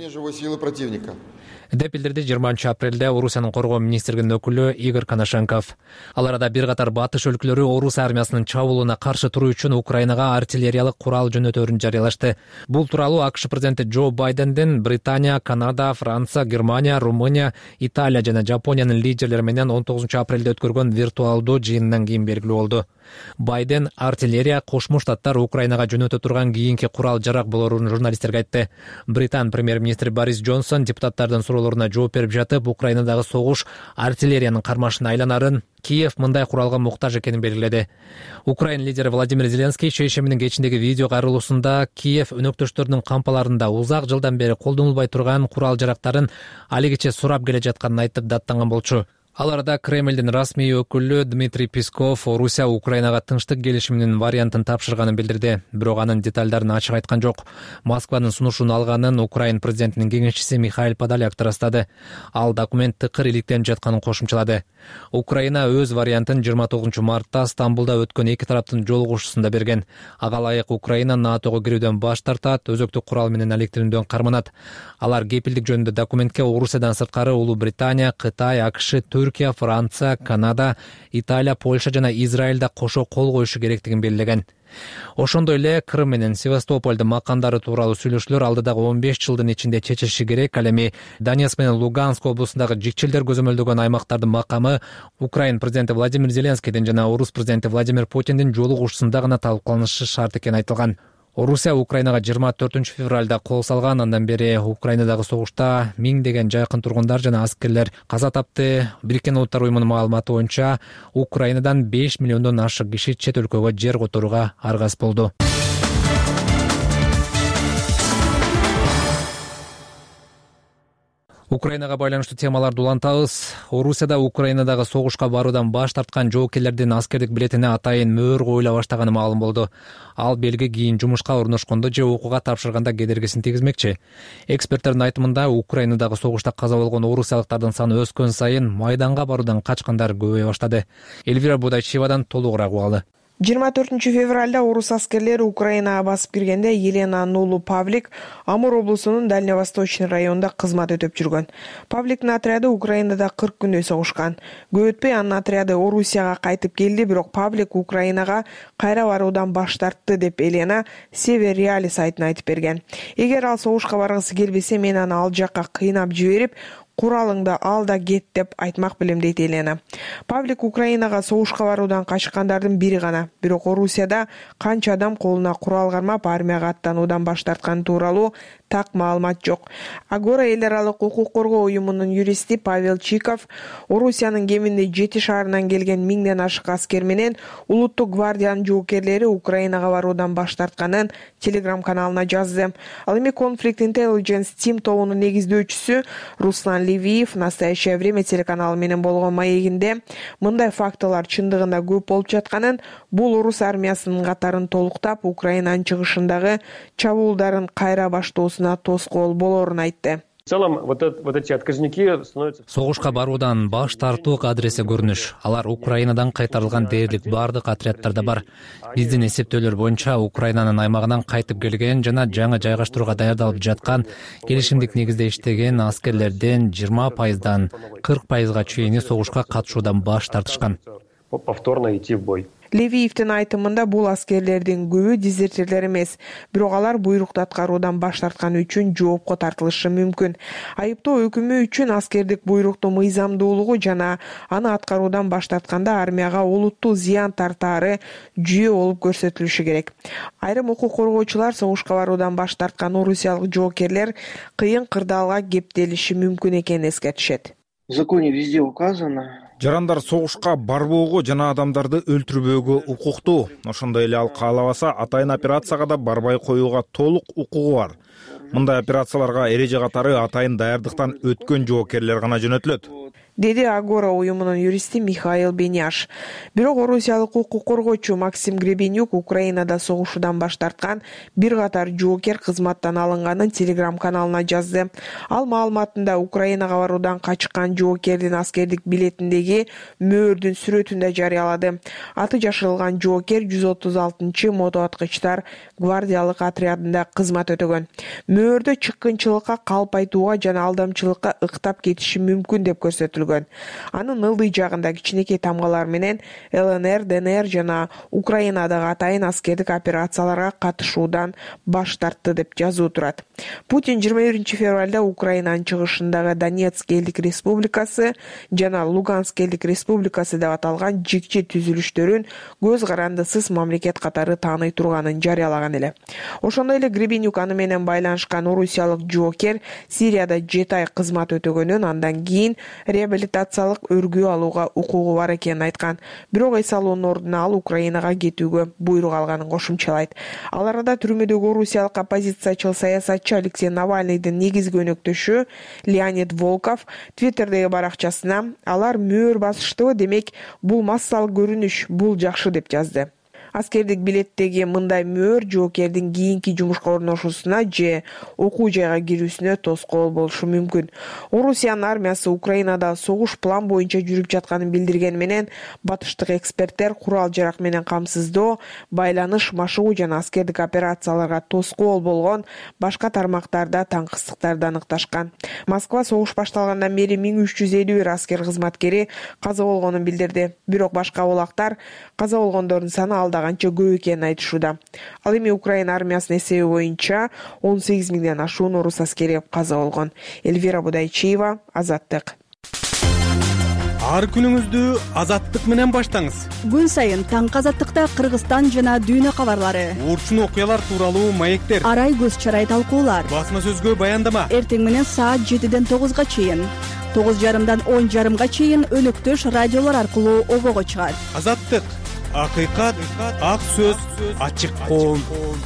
деп билдирди жыйырманчы апрелде Орусиянын коргоо министрлигинин өкүлү Игорь Коношенков. Ал арада бир катар батыш өлкөлөрү Орус армиясынын чабуулуна каршы туруу үчүн Украинага артиллериялык курал жөнөтөөрүн жарыялашты. Бул тууралуу АКШ президенти Джо Байдендин Британия, Канада, Франция, Германия, Румыния, Италия жана Жапониянын лидерлери менен он тогузунчу апрелде өткөргөн виртуалдуу жыйындан кийин белгилүү болду. Байден артиллерия Кошмо Штаттар Украинага жөнөтө турган кийинки курал жарак болоорун журналисттерге айтты. Британ премьер-министри Борис Джонсон депутаттардын суроолоруна жооп берип жатып, Украинадагы согуш артиллериянын кармашына айланарын, Киев мындай куралга муктаж экенин белгиледи. Украин лидери Владимир Зеленский шейшеминин кечиндеги видео кайрылуусунда Киев өнөктөштөрүнүн кампаларында узак жылдан бери колдонулбай турган курал жарактарын алигиче сурап келе жатканын айтып даттанган болчу. Ал арада Кремлдин расмий өкүлү Дмитрий Песков Орусия Украинага тынчтык келишиминин вариантын тапшырганын билдирди, бирок анын деталдарын ачык айткан жок. Москванын сунушун алганын Украин президентинин кеңешчиси Михаил Подоляк ырастады. Ал документ тыкыр иликтенип жатканын кошумчалады. Украина өз вариантын жыйырма тогузунчу мартта Стамбулда өткөн эки тараптын жолугушуусунда берген. Ага ылайык Украина НАТОго кирүүдөн баш тартат, өзөктүк курал менен алектирүүдөн карманат. Алар кепилдик жөнүндө документке Орусиядан сырткары Улуу Британия, Кытай, АКШ, Түркия, Франция, Канада, Италия, Польша жана Израилда кошо кол коюшу керектигин белгилеген. Ошондой эле Крым менен Севастополдун макандары тууралуу сүйлөшүүлөр алдыдагы он беш жылдын ичинде чечилиши керек. Ал эми Донецк менен Луганск облусундагы жикчилдер көзөмөлдөгөн аймактардын макамы Украин президенти Владимир Зеленскийдин жана Орус президенти Владимир Путиндин жолугушуусунда гана талкууланышы шарт экени айтылган. Орусия Украинага жыйырма төртүнчү февралда кол салган. Андан бери Украинадагы согушта миңдеген жайкын тургундар жана аскерлер каза тапты. Бириккен Улуттар уюмунун маалыматы боюнча Украинадан беш миллиондон ашык киши чет өлкөгө жер которууга аргасыз болду. Украинага байланыштуу темаларды улантабыз. Орусияда Украинадагы согушка баруудан баш тарткан жоокерлердин аскердик билетине атайын мөөр коюла баштаганы маалым болду. Ал белги кийин жумушка орношкондо же окууга тапшырганда кедергисин тийгизмекчи. Эксперттердин айтымында Украинадагы согушта каза болгон орусиялыктардын саны өскөн сайын майданга баруудан качкандар көбөйө баштады. Эльвира Будайчевадан толугураак угалы. жыйырма төртүнчү февралда орус аскерлери Украинага басып киргенде Елена Нулу Павлик Амур облусунун Дальневосточный районунда кызмат өтөп жүргөн. Павликтин отряды Украинада кырк күндөй согушкан. Көп өтпөй анын отряды Орусияга кайтып келди, бирок Павлик Украинага кайра баруудан баш тартты деп Елена Север Реали сайтына айтып берген. Эгер ал согушка баргысы келбесе, мен аны ал жакка кыйнап жиберип, куралыңды ал да кет деп айтмак белем, дейт Елена. Павлик Украинага согушка баруудан качкандардын бири гана. Бирок Орусияда канча адам колуна курал кармап армияга аттануудан баш тартканы тууралуу так маалымат жок. Агора эл аралык укук коргоо уюмунун юристи Павел Чиков Орусиянын кеминде жети шаарынан келген миңден ашык аскер менен улуттук гвардиянын жоокерлери Украинага баруудан баш тартканын Telegram каналына жазды. Ал эми Conflict Intelligence Team тобунун негиздөөчүсү Руслан Левиев Настоящее время телеканалы менен болгон маегинде мындай фактылар чындыгында көп болуп жатканын, бул орус армиясынын катарын толуктап, Украинанын чыгышындагы чабуулдарын кайра баштоосуна тоскоол болорун айтты. В целом, вот, это, вот эти отказники становятся... Согушка баруудан баш тартуу адреси көрүнүш. Алар Украинадан кайтарылган дээрлик бардык отряддарда бар. Биздин эсептөөлөр боюнча Украинанын аймагынан кайтып келген жана жаңы жайгаштырууга даярдалып жаткан келишимдик негизде иштеген аскерлерден жыйырма пайыздан кырк пайызга чейини согушка катышуудан баш тартышкан. Повторно идти в бой. Левиевдин айтымында бул аскерлердин көбү дезертирлер эмес, бирок алар буйрукту аткаруудан баш тартканы үчүн жоопко тартылышы мүмкүн. Айыптоо өкүмү үчүн аскердик буйруктун мыйзамдуулугу жана аны аткаруудан баш тартканда армияга олуттуу зыян тартаары жүйө болуп көрсөтүлүшү керек. Айрым укук коргоочулар согушка баруудан баш тарткан орусиялык жоокерлер кыйын кырдаалга кептелиши мүмкүн экенин эскертишет. В законе везде указано. Жарандар согушка барбоого жана адамдарды өлтүрбөөгө укуктуу. Ошондой эле ал каалабаса атайын операцияга да барбай коюуга толук укугу бар. Мындай операцияларга эреже катары атайын даярдыктан өткөн жоокерлер гана жөнөтүлөт, деди Агора уюмунун юристи Михаил Беняш. Бирок орусиялык укук коргоочу Максим Гребенюк Украинада согушуудан баш тарткан бир катар жоокер кызматтан алынганын Telegram каналына жазды. Ал маалыматында Украинага баруудан качкан жоокердин аскердик билетиндеги мөөрдүн сүрөтүн да жарыялады. Аты жашырылган жоокер жүз отуз алтынчы мотоаткычтар гвардиялык отрядында кызмат өтөгөн. Мөөрдө чыккынчылыкка, калп айтууга жана алдамчылыкка ыктап кетиши мүмкүн деп көрсөтүлгөн. Анын ылдый жагында кичинекей тамгалар менен Л Н Р, Д Н Р жана Украинадагы атайын аскердик операцияларга катышуудан баш тартты деп жазуу турат. Путин жыйырма биринчи февралда Украинанын чыгышындагы Донецк элдик республикасы жана Луганск элдик республикасы деп аталган жикчи түзүлүштөрүн көз карандысыз мамлекет катары тааный турганын жарыялаган эле. Ошондой эле Гребенюк аны менен байланышкан орусиялык жоокер Сирияда жети ай кызмат өтөгөнүн, андан кийин реабилитациялык өргүү алууга укугу бар экенин айткан. Бирок эс алуунун ордуна ал Украинага кетүүгө буйрук алганын кошумчалайт. Ал арада түрмөдөгү орусиялык оппозициячыл саясатчы Алексей Навальныйдын негизги өнөктөшү Леонид Волков Твиттердеги баракчасына алар мөөр басыштыбы, демек бул массалык көрүнүш, бул жакшы деп жазды. Аскердик билеттеги мындай мөөр жоокердин кийинки жумушка орношуусуна же окуу жайга кирүүсүнө тоскоол болушу мүмкүн. Орусиянын армиясы Украинада согуш план боюнча жүрүп жатканын билдирген менен батыштык эксперттер курал жарак менен камсыздоо, байланыш, машыгуу жана аскердик операцияларга тоскоол болгон башка тармактарда таңкыстыктарды аныкташкан. Москва согуш башталгандан бери миң үч жүз элүү бир аскер кызматкери каза болгонун билдирди. Бирок башка булактар каза болгондордун саны алда канча көп экенин айтышууда. Ал эми Украина армиясынын эсеби боюнча он сегиз миңден ашуун орус аскери каза болгон. Эльвира Будайчиева, Азаттык. ар күнүңүздү Азаттык менен баштаңыз. Күн сайын таңкы Азаттыкта Кыргызстан жана дүйнө кабарлары, Уурчун окуялар тууралуу маектер, арай көз чарай талкуулар, басма сөзгө баяндама. Эртең менен саат жетиден тогузга чейин, тогуз жарымдан он жарымга чейин өнөктөш радиолор аркылуу обого чыгат. Азаттык, акыйкат, ак сөз, ачык коом.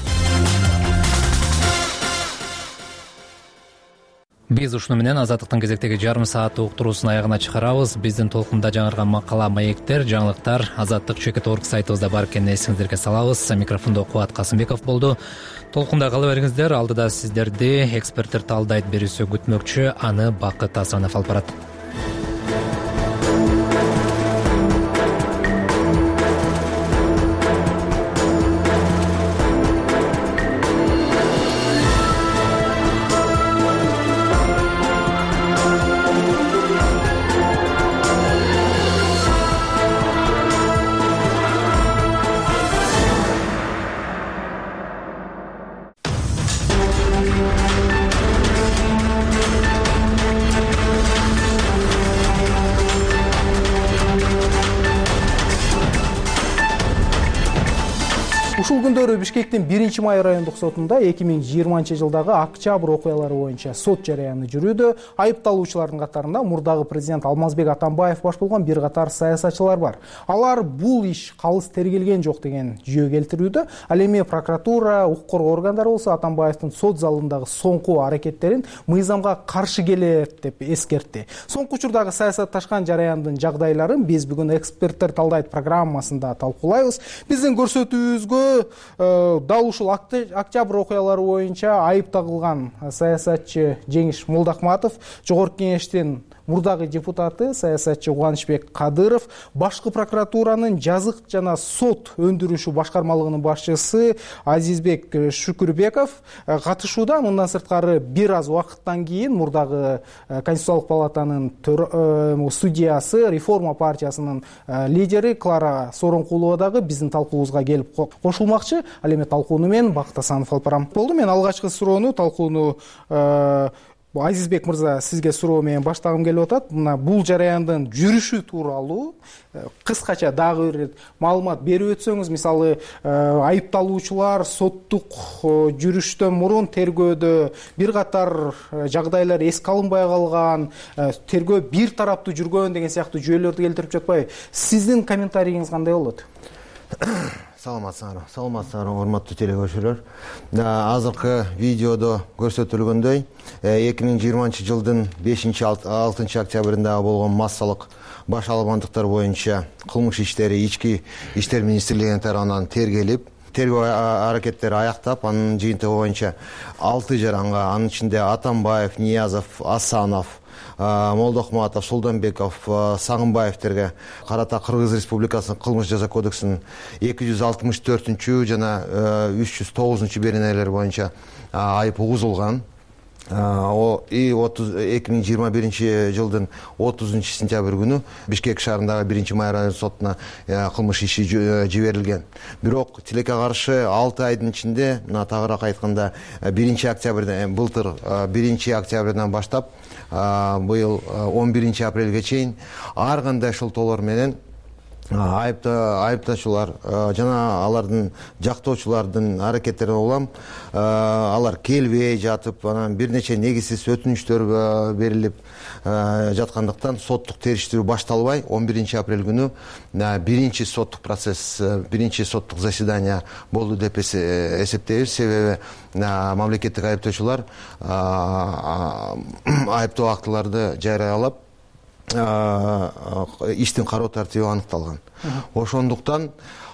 Биз ушуну менен Азаттыктын кезектеги жарым саат уктуруусун аягына чыгарабыз. Биздин толкунда жаңырган макала, маектер, жаңылыктар азаттык чекит точка орг сайтыбызда бар экенин эсиңиздерге салабыз. Микрофондо Кубат Касымбеков болду. Толкунда кала бериңиздер. Алдыда сиздерди эксперттер талдайт берүүсү күтмөкчү. Аны Бакыт Асанов алып барат. Ушул күндөрү Бишкектин биринчи май райондук сотунда эки миң жыйырманчы жылдагы октябрь окуялары боюнча сот жарыяны жүрүүдө. Айыпталуучулардын катарында мурдагы президент Алмазбек Атамбаев баш болгон бир катар саясатчылар бар. Алар бул иш калыс тергелген жок деген жүйө келтирүүдө. Ал эми прокуратура, укук коргоо органдары болсо Атамбаевдин сот залындагы соңку аракеттерин мыйзамга каршы келет деп эскертти. Соңку учурдагы саясатташкан жараяндын жагдайларын биз бүгүн эксперттер талдайт программасында талкуулайбыз. Биздин көрсөтүүбүзгө дал ушул октябрь окуялары боюнча айып тагылган саясатчы Жеңиш Молдахматов, Жогорку кеңештин мурдагы депутаты саясатчы Кубанычбек Кадыров, башкы прокуратуранын жазык жана сот өндүрүшү башкармалыгынын башчысы Азизбек Шүкүрбеков катышууда. Мындан сырткары бир аз убакыттан кийин мурдагы Конституциялык палатанын судьясы, Реформа партиясынын лидери Клара Соронкулова дагы биздин талкуубузга келип кошулмакчы. Ал эми талкууну мен Бакыт Асанов алып барам. Болду, мен алгачкы суроону талкууну Азизбек мырза сизге суроо менен баштагым келип атат. Мына бул жараяндын жүрүшү тууралуу кыскача дагы бир маалымат берип өтсөңүз. Мисалы, айыпталуучулар соттук жүрүштөн мурун тергөөдө бир катар жагдайлар эске алынбай калган, тергөө бир тараптуу жүргөн деген сыяктуу жүйөлөрдү келтирип жатпайбы? Сиздин комментарийиңиз кандай болот? Саламатсыңар, саламатсыңар, урматтуу телекөрүүчүлөр. Азыркы видеодо көрсөтүлгөндөй, эки миң жыйырманчы жылдын бешинчи алтынчы октябрында болгон массалык баш албандыктар боюнча кылмыш иштери Ички иштер министрлигинин тарабынан тергелип, тергөө аракеттери аяктап, анын жыйынтыгы боюнча алты жаранга, анын ичинде Атамбаев, Ниязов, Асанов, Молдохматов, Сулданбеков, Сагынбаевтерге карата Кыргыз Республикасынын кылмыш жаза кодексинин эки жүз алтымыш төртүнчү жана үч жүз тогузунчу беренелер боюнча айып угузулган. И эки миң жыйырма биринчи жылдын отузунчу сентябрь күнү Бишкек шаарындагы биринчи май райондук сотуна кылмыш иши жиберилген. Бирок тилекке каршы алты айдын ичинде, мына тагыраак айтканда биринчи октябрдан, былтыр биринчи октябрдан баштап быйыл он биринчи апрелге чейин ар кандай шылтоолор менен айыптачулар жана алардын жактоочулардын аракеттерине улам алар келбей жатып, анан бир нече негизсиз өтүнүчтөр берилип жаткандыктан соттук териштирүү башталбай он биринчи апрель күнү биринчи соттук процесс, биринчи соттук заседание болду деп эсептейбиз. Себеби мамлекеттик айыптоочулар айыптоо актыларды жарыялап, иштин кароо тартиби аныкталган. Ошондуктан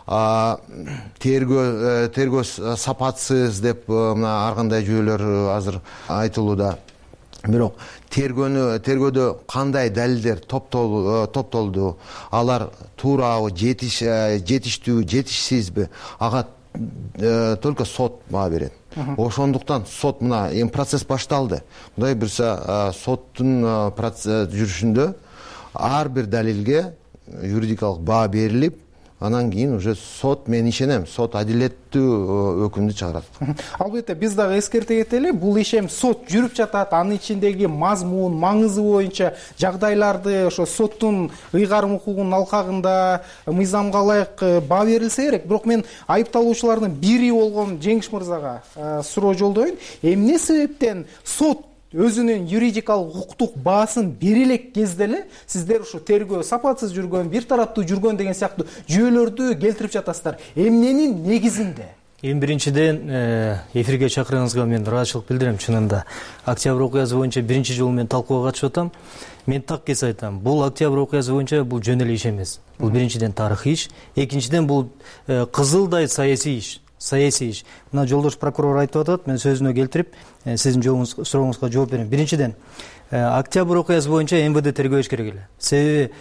тергөө тергөө сапатсыз деп ар кандай жүйөлөр азыр айтылууда. Бирок тергөөнү тергөөдө кандай далилдер топтолду, алар туурабы, жетиштүү, жетишсизби, ага только сот баа берет. Ошондуктан сот мына эми процесс башталды. Мындай бирсе соттун жүрүшүндө ар бир далилге юридикалык баа берилип, анан кийин уже сот, мен ишенем, сот адилеттүү өкүмдү чыгарат. Албетте биз дагы эскерте кетели, бул иш эми сот жүрүп жатат, анын ичиндеги мазмун, маңызы боюнча жагдайларды ошо соттун ыйгарым укугунун алкагында мыйзамга ылайык баа берилсе керек. Бирок мен айыпталуучулардын бири болгон Жеңиш мырзага суроо жолдоюн. Эмне себептен сот өзүнүн юридикалык укуктук баасын бере элек кезде эле сиздер ушу тергөө сапатсыз жүргөн, бир тараптуу жүргөн деген сыяктуу жүйөлөрдү келтирип жатасыздар? Эмненин негизинде? Эң биринчиден эфирге чакырганыңызга мен ыраазычылык билдирем. Чынында октябрь окуясы боюнча биринчи жолу мен талкууга катышып атам. Мен так кес айтам, бул октябрь окуясы боюнча бул жөн эле иш эмес. Бул биринчиден тарыхый иш, экинчиден бул кызылдай саясий иш. Саясий иш. Мына жолдош прокурор айтып атат, мен сөзүнө келтирип, сиздин сурооңузга жооп берем. Биринчиден, октябрь окуясы боюнча эм вэ дэ тергөө иш керек эле. Себеби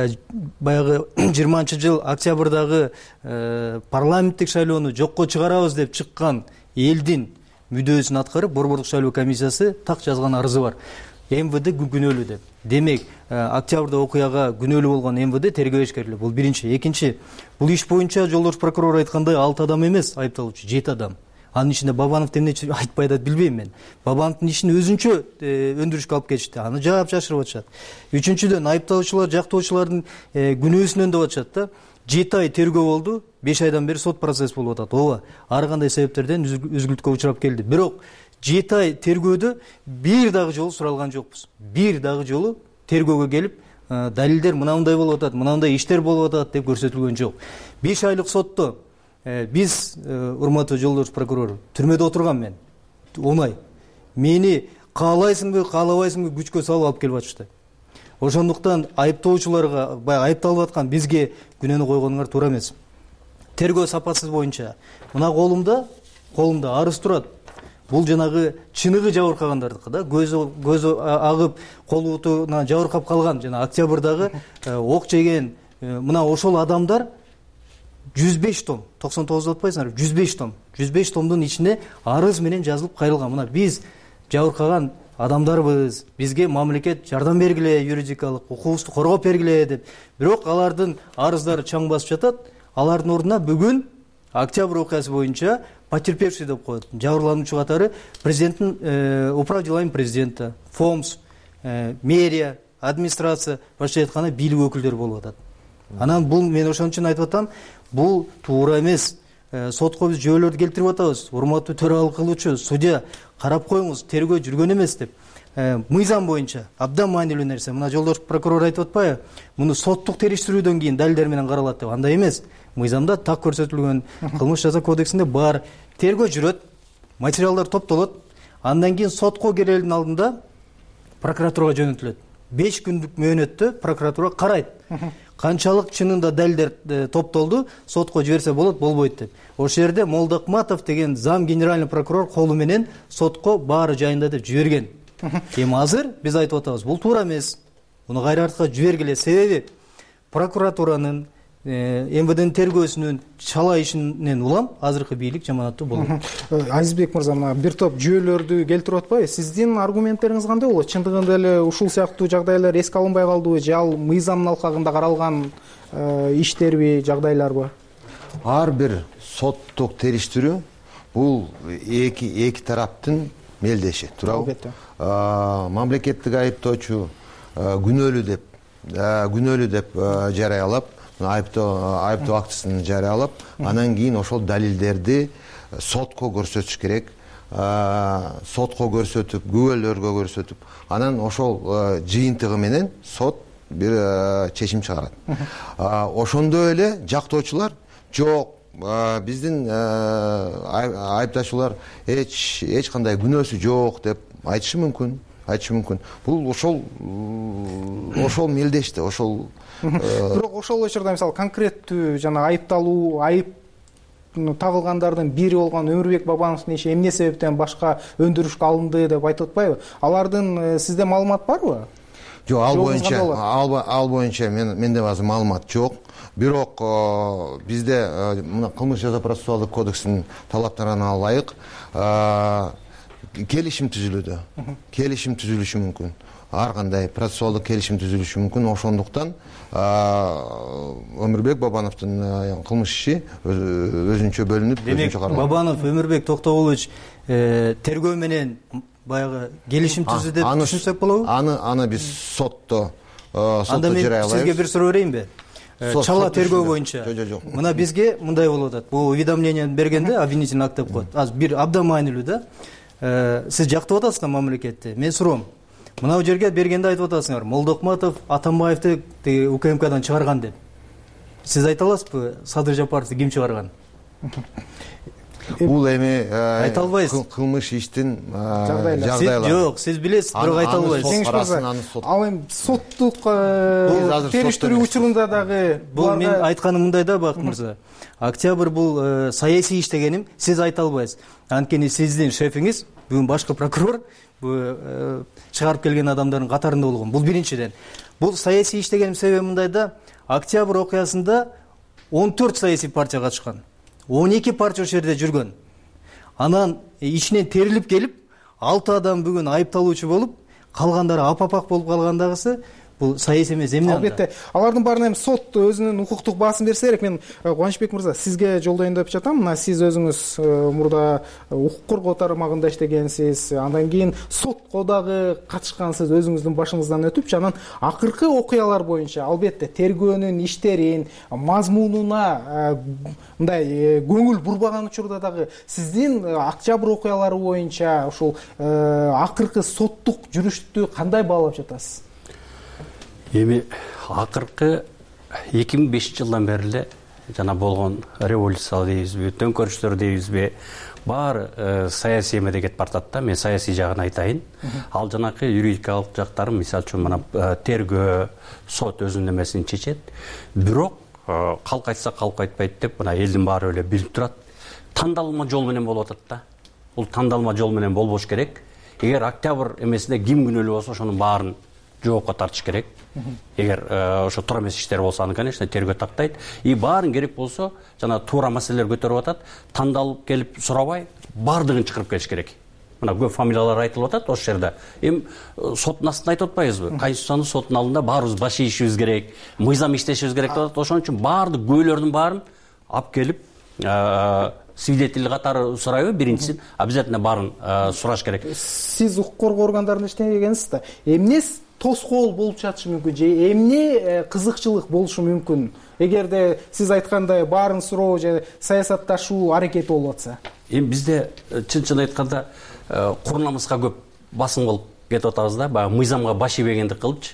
баягы жыйырманчы жыл октябрдагы парламенттик шайлоону жокко чыгарабыз деп чыккан элдин мүдөөсүн аткарып, Борбордук шайлоо комиссиясы так жазган арызы бар. эм вэ дэ күнөөлүү деп. Демек, октябрда окуяга күнөөлүү болгон эм вэ дэ тергөө иш керек эле. Бул биринчи. Экинчи, бул иш боюнча жолдош прокурор айткандай алты адам эмес айыпталуучу, жети адам. Анын ичинде Бабанов эмне айтпай атат билбейм мен. Бабановдун ишин өзүнчө өндүрүшкө алып кетишти. Аны жаап жашырып атышат. Үчүнчүдөн айыпталуучулар, жактоочулардын күнөөсүнөн деп атышат да. жети ай тергөө болду, беш айдан бери сот процесс болуп атат. Ооба, ар кандай себептерден үзгүлтүккө учурап келди. Бирок жети ай тергөөдө бир дагы жолу суралган жокпуз. Бир дагы жолу тергөөгө келип, далилдер мынандай болуп атат, мынандай иштер болуп атат деп көрсөтүлгөн жок. беш айлык сотто биз, урматтуу жолдош прокурор, түрмөдө отурган мен. Оңай. Мени каалайсыңбы, каалабайсыңбы күчкө салып алып келип атышты. Ошондуктан айыптоочуларга, баягы айыпталып аткан бизге күнөөнү койгонуңар туура эмес. Тергөө сапасыз боюнча мына колумда, колумда арыз турат. Бул жанагы чыныгы жабыркагандардыкы да, көзү көзү агып, колутуна жабыркап калган жана октябрдагы ок жеген мына ошол адамдар жүз беш том, токсон тогуз деп атпайсыңарбы? жүз беш том. жүз беш томдун ичинде арыз менен жазылып кайрылган. Мына биз жабыркаган адамдарбыз, бизге мамлекет жардам бергиле, юридикалык укугубузду коргоп бергиле деп. Бирок алардын арыздары чаң басып жатат. Алардын ордуна бүгүн октябрь окуясы боюнча потерпевший деп коет. Жабырлануучу катары президенттин управ делами президента, ФОМС, мэрия, администрация, башка айтканда бийлик өкүлдөрү болуп атат. Анан бул мен ошон үчүн айтып атам, бул туура эмес. Сотко биз жүйөлөрдү келтирип атабыз. Урматтуу төралык кылуучу, судья, карап коюңуз, тергөө жүргөн эмес деп. Мыйзам боюнча абдан маанилүү нерсе. Мына жолдош прокурор айтып атпайбы? Муну соттук териштирүүдөн кийин далилдер менен каралат деп. Андай эмес. Мыйзамда так көрсөтүлгөн, кылмыш жаза кодексинде бар. Тергөө жүрөт, материалдар топтолот, андан кийин сотко кирердин алдында прокуратурага жөнөтүлөт. беш күндүк мөөнөттө прокуратура карайт. Канчалык чынында далилдер топтолду, сотко жиберсе болот, болбойт деп. Ошол жерде Молдокматов деген зам генеральный прокурор колу менен сотко баары жайында деп жиберген. Эми азыр биз айтып атабыз, бул туура эмес. Муну кайра артка жибергиле, себеби прокуратуранын, эм вэ дэнин тергөөсүнүн чала ишинен улам азыркы бийлик жаманаттуу болот. Азизбек мырза, мына бир топ жүйөлөрдү келтирип атпайбы? Сиздин аргументтериңиз кандай болот? Чындыгында эле ушул сыяктуу жагдайлар эске алынбай калдыбы же ал мыйзамдын алкагында каралган иштерби, жагдайларбы? Ар бир соттук териштирүү бул эки эки тараптын мелдеши, туурабы? Мамлекеттик айыптоочу күнөөлүү деп, күнөөлүү деп жарыялап, айыптоо айыптоо актысын жарыялап, анан кийин ошол далилдерди сотко көрсөтүш керек. Сотко көрсөтүп, күбөлөргө көрсөтүп, анан ошол жыйынтыгы менен сот бир чечим чыгарат. Ошондой эле жактоочулар жок, биздин айыпташуулар эч эч кандай күнөөсү жок деп айтышы мүмкүн. Айтышы мүмкүн. Бул ошол ошол мелдешти, ошол. Бирок ошол учурда мисалы конкреттүү жана айыпталуу, айып тагылгандардын бири болгон Өмүрбек Бабановдун иши эмне себептен башка өндүрүшкө алынды деп айтып атпайбы? Алардын сизде маалымат барбы? Жок, ал боюнча, ал боюнча менде азыр маалымат жок. Бирок бизде мына кылмыш жаза процессуалдык кодексинин талаптарына ылайык келишим түзүлүүдө келишим түзүлүшү мүмкүн, ар кандай процессуалдык келишим түзүлүшү мүмкүн. Ошондуктан Өмүрбек Бабановдун кылмыш иши өзүнчө бөлүнүп, өзүнчө каралат. Бабанов Өмүрбек Токтогулович тергөө менен баягы келишим түзү деп түшүнсөк болобу? Аны аны биз сотто сотто жарыялайбыз. Сизге бир суроо берейинби? Чала тергөө боюнча. Жок. Мына бизге мындай болуп атат. Бул уведомлениени бергенде обвинительный акт деп коет. Азыр бир абдан маанилүү да. Сиз жактап атасыздар мамлекетти. Мен суроом. Мына жерге бергенде айтып атасыңар, Молдокматов Атамбаевди УКМКдан чыгарган деп. Сиз айта аласызбы, Садыр Жапаровду ким чыгарган? Бул эми айта албайсыз. Кылмыш иштин жагдайлары. Жок, сиз билесиз, бирок айта албайсыз. Ал эми соттук териштирүү учурунда дагы бул мен айтканым мындай да, Бакыт мырза. Октябрь бул саясий иш дегеним сиз айта албайсыз. Анткени сиздин шефиңиз бүгүн башкы прокурор чыгарып келген адамдардын катарында болгон. Бул биринчиден. Бул саясий иш дегеним себеби мындай да, Октябрь окуясында он төрт саясий партия катышкан. он эки партия ошол жерде жүргөн. Анан ичинен терилип келип, алты адам бүгүн айыпталуучу болуп, калгандары апапак болуп калгандагысы бул саясий эмес. Эмне? Албетте, алардын баарына эми сот өзүнүн укуктук баасын берсе керек. Мен Кубанычбек мырза, сизге жолдоюн деп жатам. Мына сиз өзүңүз мурда укук коргоо тармагында иштегенсиз, андан кийин сотко дагы катышкансыз, өзүңүздүн башыңыздан өтүп, анан акыркы окуялар боюнча албетте тергөөнүн иштерин, мазмунуна мындай көңүл бурбаган учурда дагы сиздин Октябрь окуялары боюнча ушул акыркы соттук жүрүштү кандай баалап жатасыз? Эми акыркы эки миң бешинчи жылдан бери эле жана болгон революция дейбизби, төңкөрүштөр дейбизби, баары саясий эмеде кетип баратат да. Мен саясий жагын айтайын. Ал жанакы юридикалык жактарын, мисалы үчүн мына тергөө, сот өзүнүн эмесин чечет. Бирок калк айтса калк айтпайт деп мына элдин баары эле билип турат. Тандалма жол менен болуп атат да. Бул тандалма жол менен болбош керек. Эгер Октябрь эмесинде ким күнөөлүү болсо, ошонун баарын жоопко тартыш керек. Эгер ошо туура эмес иштер болсо, аны конечно тергөө тактайт. И баарын керек болсо, жана туура маселелер көтөрүп атат, тандалып келип сурабай, баардыгын чакырып келиш керек. Мына көп фамилиялар айтылып атат ошол жерде. Эми соттун астында айтып атпайбызбы? Конституциянын соттун алдында баарыбыз баш ийишибиз керек, мыйзам иштешибиз керек деп атат. Ошон үчүн баардык күбөлөрдүн баарын алып келип, свидетель катары сурайбы? Биринчисин обязательно баарын сураш керек. Сиз укук коргоо органдарында иштегенсиз да. Эмне тоскоол болуп жатышы мүмкүн же эмне кызыкчылык болушу мүмкүн? Эгерде сиз айткандай баарын суроо же саясатташуу аракети болуп атса? Эми бизде чын-чын айтканда курунамызга көп басым болуп кетип атабыз да, баягы мыйзамга баш ийбегендик кылыпчы.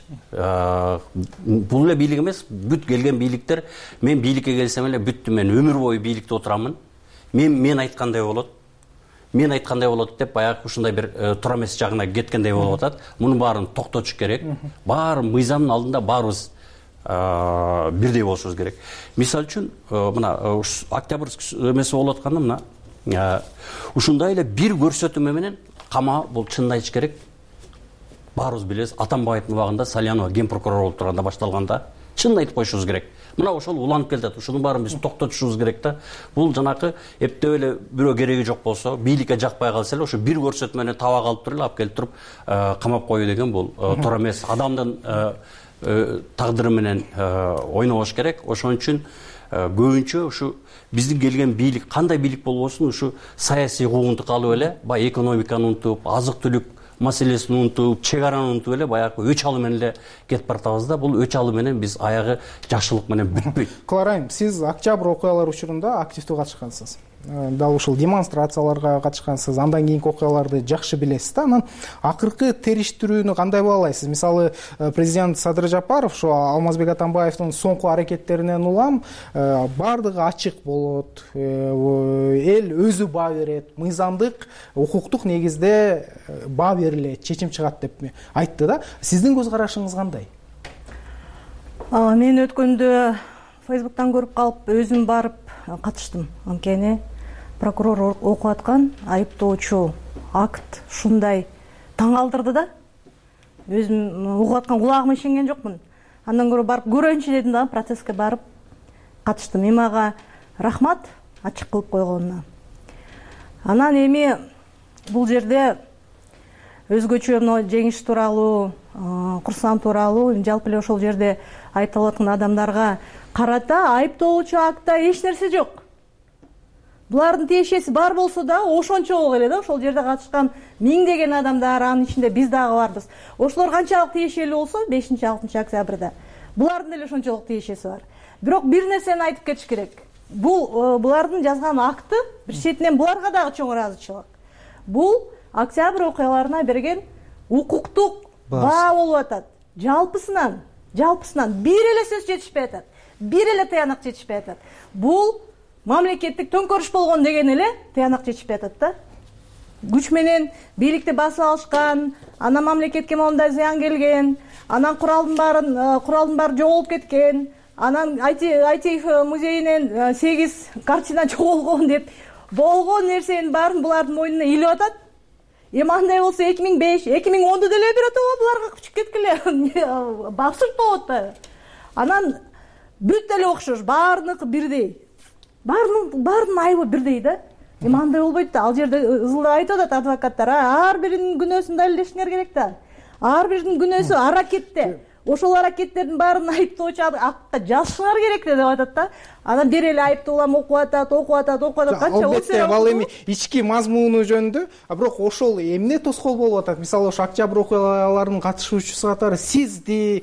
Бул эле бийлик эмес, бүт келген бийликтер, мен бийликке келсем эле бүттү, мен өмүр бою бийликте отурамын. Мен мен айткандай болот. Мен айткандай болот деп баягы ушундай бир туура эмес жагына кеткендей болуп атат. Мунун баарын токтотуш керек. Баары мыйзамдын алдында баарыбыз бирдей болушубуз керек. Мисалы үчүн, мына Октябрь эмеси болуп атканда мына ушундай эле бир көрсөтмө менен кама бул чынын айтыш керек. Баарыбыз билебиз, Атамбаевдин убагында Салянова ген прокурор болуп турганда башталганда чынын айтып коюшубуз керек. Мына ошол уланып келатат. Ушунун баарын биз токтотушубуз керек да. Бул жанакы эптеп эле бирөө кереги жок болсо, бийликке жакпай калса эле ошо бир көрсөтмөнү таба калып туруп эле алып келип туруп камап коюу деген бул туура эмес. Адамдын тагдыры менен ойнобош керек. Ошон үчүн көбүнчө ушу биздин келген бийлик кандай бийлик болбосун, ушу саясий куугунтукка алып эле, баягы экономиканы унутуп, азык-түлүк маселесин унутуп, чек араны унутуп эле баягы өч алуу менен эле кетип баратабыз да. Бул өч алуу менен биз аягы жакшылык менен бүтпөйт. Кларайм, сиз Октябрь окуялары учурунда активдүү катышкансыз. Дал ушул демонстрацияларга катышкансыз, андан кийинки окуяларды жакшы билесиз да. Анан акыркы териштирүүнү кандай баалайсыз? Мисалы, президент Садыр Жапаров ошо Алмазбек Атамбаевдин соңку аракеттеринен улам бардыгы ачык болот, эл өзү баа берет, мыйзамдык, укуктук негизде баа берилет, чечим чыгат деп айтты да. Сиздин көз карашыңыз кандай? Мен өткөндө Фейсбуктан көрүп калып, өзүм барып катыштым. Анткени прокурор окуп аткан айыптоочу акт ушундай таң калтырды да. Өзүм угуп аткан кулагыма ишенген жокмун. Андан көрө барып көрөйүнчү дедим да, процесске барып катыштым. Эми ага рахмат ачык кылып койгонуна. Анан эми бул жерде өзгөчө мына жеңиш тууралуу, курсант тууралуу жалпы эле ошол жерде айтылып аткан адамдарга карата айыптоочу актта эч нерсе жок. Булардын тиешеси бар болсо да ошончолук эле да ошол жерде катышкан миңдеген адамдар, анын ичинде биз дагы барбыз. Ошолор канчалык тиешелүү болсо бешинчи алтынчы октябрда булардын деле ошончолук тиешеси бар. Бирок бир нерсени айтып кетиш керек. Бул булардын жазган акты бир четинен буларга дагы чоң ыраазычылык. Бул октябрь окуяларына берген укуктук баа болуп атат. Жалпысынан, жалпысынан бир эле сөз жетишпей атат. Бир эле тыянак жетишпей атат. Бул мамлекеттик төңкөрүш болгон деген эле тыянак жетишпей атат да. Күч менен бийликти басып алышкан, анан мамлекетке моундай зыян келген, анан куралдын баарын куралдын баары жоголуп кеткен, анан Айтиев музейинен сегиз картина жоголгон деп болгон нерсенин баарын булардын мойнуна илип атат. Эми андай болсо эки миң беш, эки миң онду деле биротобо буларга күчүп кеткиле. Абсурд болуп атпайбы? Анан бүт эле окшош, баарыныкы бирдей. Баарынын баарынын айыбы бирдей да. Эми андай болбойт да. Ал жерде ызылдап айтып атат адвокаттар, ар биринин күнөөсүн далилдешиңер керек да. Ар биринин күнөөсү аракетте. Ошол аракеттердин баарын айыптоочу акка жазышыңар керек деп атат да. Анан бир эле айыптуулам окуп атат, окуп атат, окуп атат. Канча албетте ал эми ички мазмуну жөнүндө, а бирок ошол эмне тоскоол болуп атат? Мисалы ошо октябрь окуяларынын катышуучусу катары сизди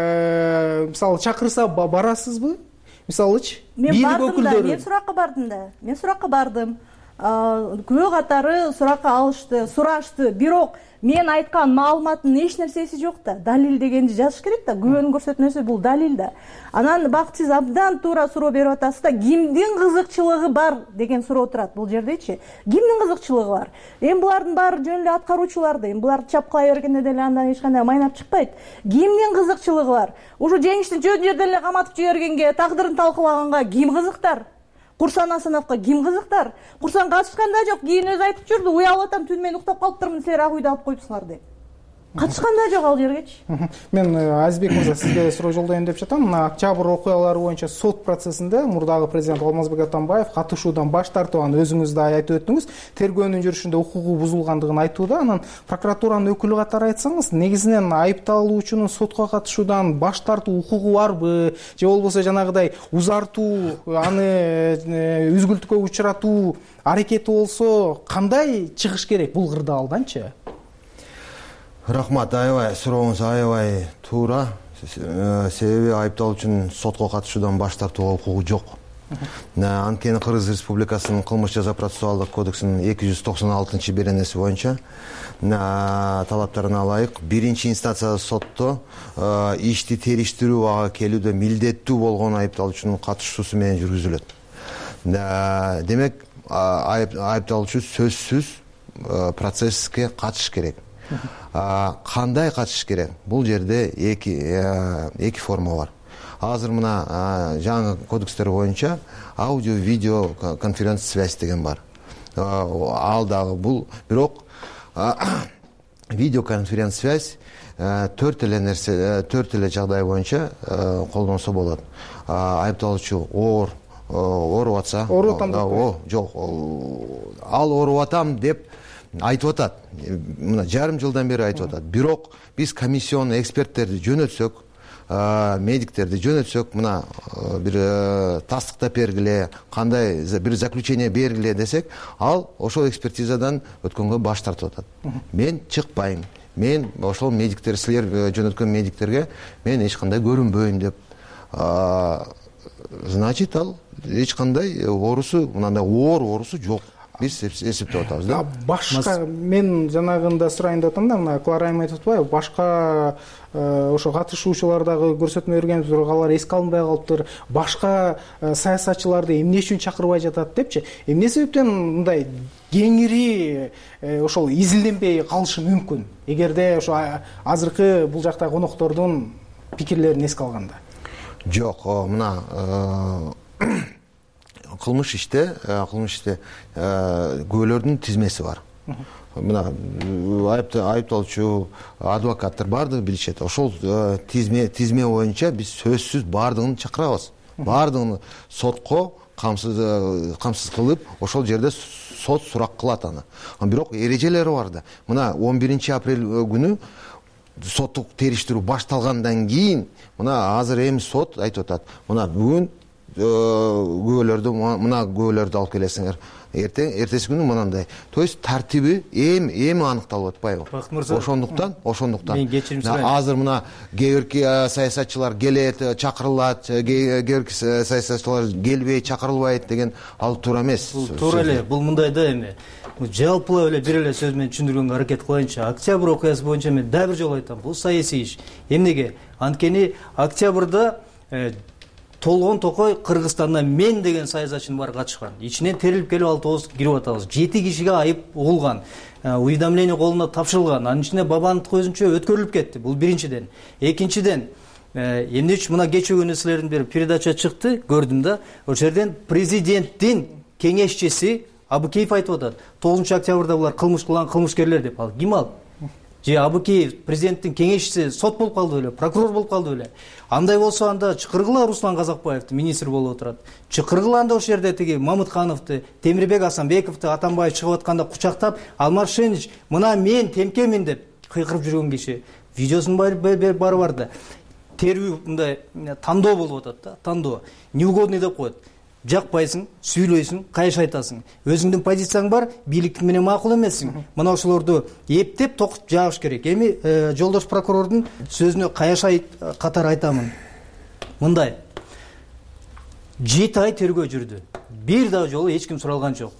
мисалы чакырса барасызбы? Мисалычы, бийлик өкүлдөрү. Мен суракка бардым да. Мен суракка бардым. Күбө катары суракка алышты, сурашты. Бирок мен айткан маалыматтын эч нерсеси жок да. Далил дегенди жазыш керек да. Күбөнүн көрсөтмөсү бул далил да. Анан бакыт сиз абдан туура суроо берип атасыз да. Кимдин кызыкчылыгы бар деген суроо турат бул жердечи. Кимдин кызыкчылыгы бар? Эми булардын баары жөн эле аткаруучуларды, эми буларды чапкылай бергенде деле андан эч кандай майнап чыкпайт. Кимдин кызыкчылыгы бар? Ушу жеңиштин жөн жерден эле каматып жибергенге, тагдырын талкуулаганга ким кызыктар? Курсан Асановго ким кызыктар? Курсан катышкан да жок, кийин өзү айтып жүрдү, уялып атам, түн менен уктап калыптырмын, силер ак үйдө алып коюпсуңар деп. Катышкан да жок ал жергечи. Мен Азизбек мырза сизге суроо жолдоюн деп жатам. Мына октябрь окуялары боюнча сот процессинде мурдагы президент Алмазбек Атамбаев катышуудан баш тартып, аны өзүңүз да айтып өттүңүз, тергөөнүн жүрүшүндө укугу бузулгандыгын айтууда. Анан прокуратуранын өкүлү катары айтсаңыз, негизинен айыпталуучунун сотко катышуудан баш тартуу укугу барбы, же болбосо жанагыдай узартуу, аны үзгүлтүккө учуратуу аракети болсо кандай чыгыш керек бул кырдаалданчы? Рахмат, аябай сурооңуз аябай туура. Себеби айыпталуучунун сотко катышуудан баш тартууга укугу жок. Анткени Кыргыз Республикасынын кылмыш жаза процессуалдык кодексинин эки жүз токсон алтынчы беренеси боюнча талаптарына ылайык биринчи инстанциялык сотто ишти териштирүү, ага келүүдө милдеттүү болгон айыпталуучунун катышуусу менен жүргүзүлөт. Демек, айыпталуучу сөзсүз процесске катышыш керек. Кандай катышыш керек? Бул жерде эки эки форма бар. Азыр мына жаңы кодекстер боюнча аудио видео конференц связь деген бар. Ал дагы бул, бирок видео конференц связь төрт эле нерсе, төрт эле жагдай боюнча колдонсо болот. Айыпталуучу оор ооруп атса, ооруп атам деп, жок, ал ооруп атам деп айтып атат. Мына жарым жылдан бери айтып атат. Бирок биз комиссионный эксперттерди жөнөтсөк, медиктерди жөнөтсөк, мына бир тастыктап бергиле, кандай бир заключение бергиле десек, ал ошол экспертизадан өткөнгө баш тартып атат. Мен чыкпайм. Мен ошол медиктер, силер жөнөткөн медиктерге мен эч кандай көрүнбөйм деп. Значит, ал эч кандай оорусу, мындай оор оорусу жок. Биз эсептеп атабыз да. Башка мен жанагында сурайын деп атам да, мына Клара айым айтып атпайбы, башка ошо катышуучулар дагы көрсөтмө бергенбиз, бирок алар эске алынбай калыптыр. Башка саясатчыларды эмне үчүн чакырбай жатат депчи? Эмне себептен мындай кеңири ошол изилденбей калышы мүмкүн? Эгерде ошо азыркы бул жакта коноктордун пикирлерин эске алганда. Жок, мына кылмыш иште, кылмыш иште күбөлөрдүн тизмеси бар. Мына айыпталуучу адвокаттар баардыгы билишет. Ошол тизме тизме боюнча биз сөзсүз баардыгын чакырабыз. Баардыгын сотко камсыз камсыз кылып ошол жерде сот сурак кылат аны. Бирок эрежелери бар да. Мына он биринчи апрель күнү соттук териштирүү башталгандан кийин мына азыр эми сот айтып атат. Мына бүгүн күбөлөрдү мына күбөлөрдү алып келесиңер. Эртең эртеси күнү мынандай. То есть тартиби эми эми аныкталып атпайбы? Ошондуктан, ошондуктан мен кечирим сурайм. Азыр мына кээбирки саясатчылар келет, чакырылат, кээбирки саясатчылар келбей, чакырылбайт деген ал туура эмес. Бул туура эле, бул мындай да эми. Жалпылап эле бир эле сөз менен түшүндүргөнгө аракет кылайынчы. Октябрь окуясы боюнча мен дагы бир жолу айтам. Бул саясий иш. Эмнеге? Анткени октябрда толгон токой Кыргызстандан мен деген саясатчынын баары катышкан. Ичинен терилип келип алтыбыз кирип атабыз. жети кишиге айып угулган. Уведомление колуна тапшырылган. Анын ичинде Бабановдун көзүнчө өткөрүлүп кетти. Бул биринчиден. Экинчиден, эмне үчүн мына кечээ күнү силердин бир передача чыкты, көрдүм да. Ошол жерден президенттин кеңешчиси Абыкеев айтып атат. тогузунчу октябрда булар кылмыш кылган кылмышкерлер деп. Ал ким ал? Же Абыкеев президенттин кеңешчиси сот болуп калды беле, прокурор болуп калды беле? Андай болсо анда чакыргыла Руслан Казакбаевди министр болуп отурат. Чакыргыла анда ошол жерде тиги Мамыткановду, Темирбек Асанбековду Атамбаев чыгып атканда кучактап, Алмаршенич, мына мен темкемин деп кыйкырып жүргөн киши. Видеосунун баары бар да. Терүү мындай тандоо болуп атат да, тандоо. Неугодный деп коет. Жакпайсың, сүйлөйсүң, кайыш айтасың. Өзүңдүн позицияң бар, бийлик менен макул эмессиң. Мына ошолорду эптеп токуп жагыш керек. Эми жолдош прокурордун сөзүнө кайыш катары айтамын. Мындай. жети ай тергөө жүрдү. Бир дагы жолу эч ким суралган жок.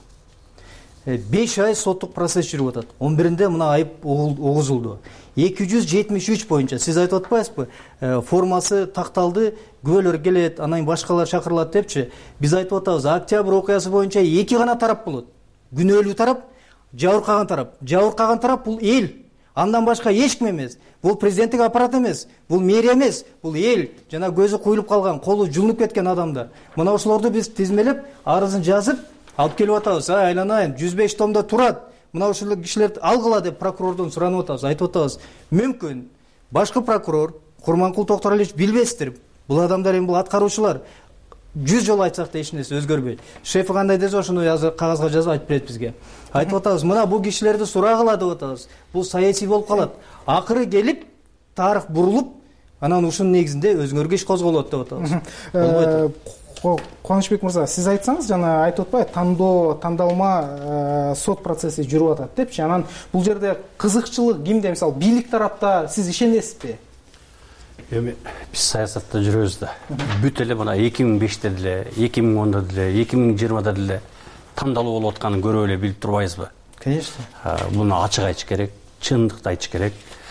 беш ай соттук процесс жүрүп атат. он биринде мына айып угузулду. эки жүз жетимиш үч боюнча сиз айтып атпайсызбы? Формасы такталды, күбөлөр келет, анан башкалар чакырылат депчи. Биз айтып атабыз, октябрь окуясы боюнча эки гана тарап болот. Күнөөлүү тарап, жабыркаган тарап. Жабыркаган тарап бул эл. Андан башка эч ким эмес. Бул президенттик аппарат эмес, бул мэрия эмес, бул эл. Жана көзү куюлуп калган, колу жулунуп кеткен адамдар. Мына ошолорду биз тизмелеп, арызын жазып, алып келип атабыз. Айланайын, жүз беш томдо турат. Мына ошол кишилерди алгыла деп прокурордон суранып атабыз, айтып атабыз. Мүмкүн башкы прокурор Курманкул Токторалиевич билбестир. Бул адамдар эми бул аткаруучулар. жүз жолу айтсак да эч нерсе өзгөрбөйт. Шефи кандай десе ошону кагазга жазып айтып берет бизге. Айтып атабыз, мына бул кишилерди сурагыла деп атабыз. Бул саясий болуп калат. Акыры келип тарых бурулуп, анан ушунун негизинде өзүңөргө иш козголот деп атабыз. Кубанычбек мырза, сиз айтсаңыз, жана айтып атпайбы, тандоо, тандалма сот процесси жүрүп атат депчи. Анан бул жерде кызыкчылык кимде? Мисалы, бийлик тарапта сиз ишенесизби? Эми биз саясатта жүрөбүз да. Бүт эле мына эки миң беште деле, эки миң онда деле, эки миң жыйырмада деле тандалуу болуп атканын көрүп эле билип турбайбызбы? Конечно. Буну ачык айтыш керек, чындыкты айтыш керек.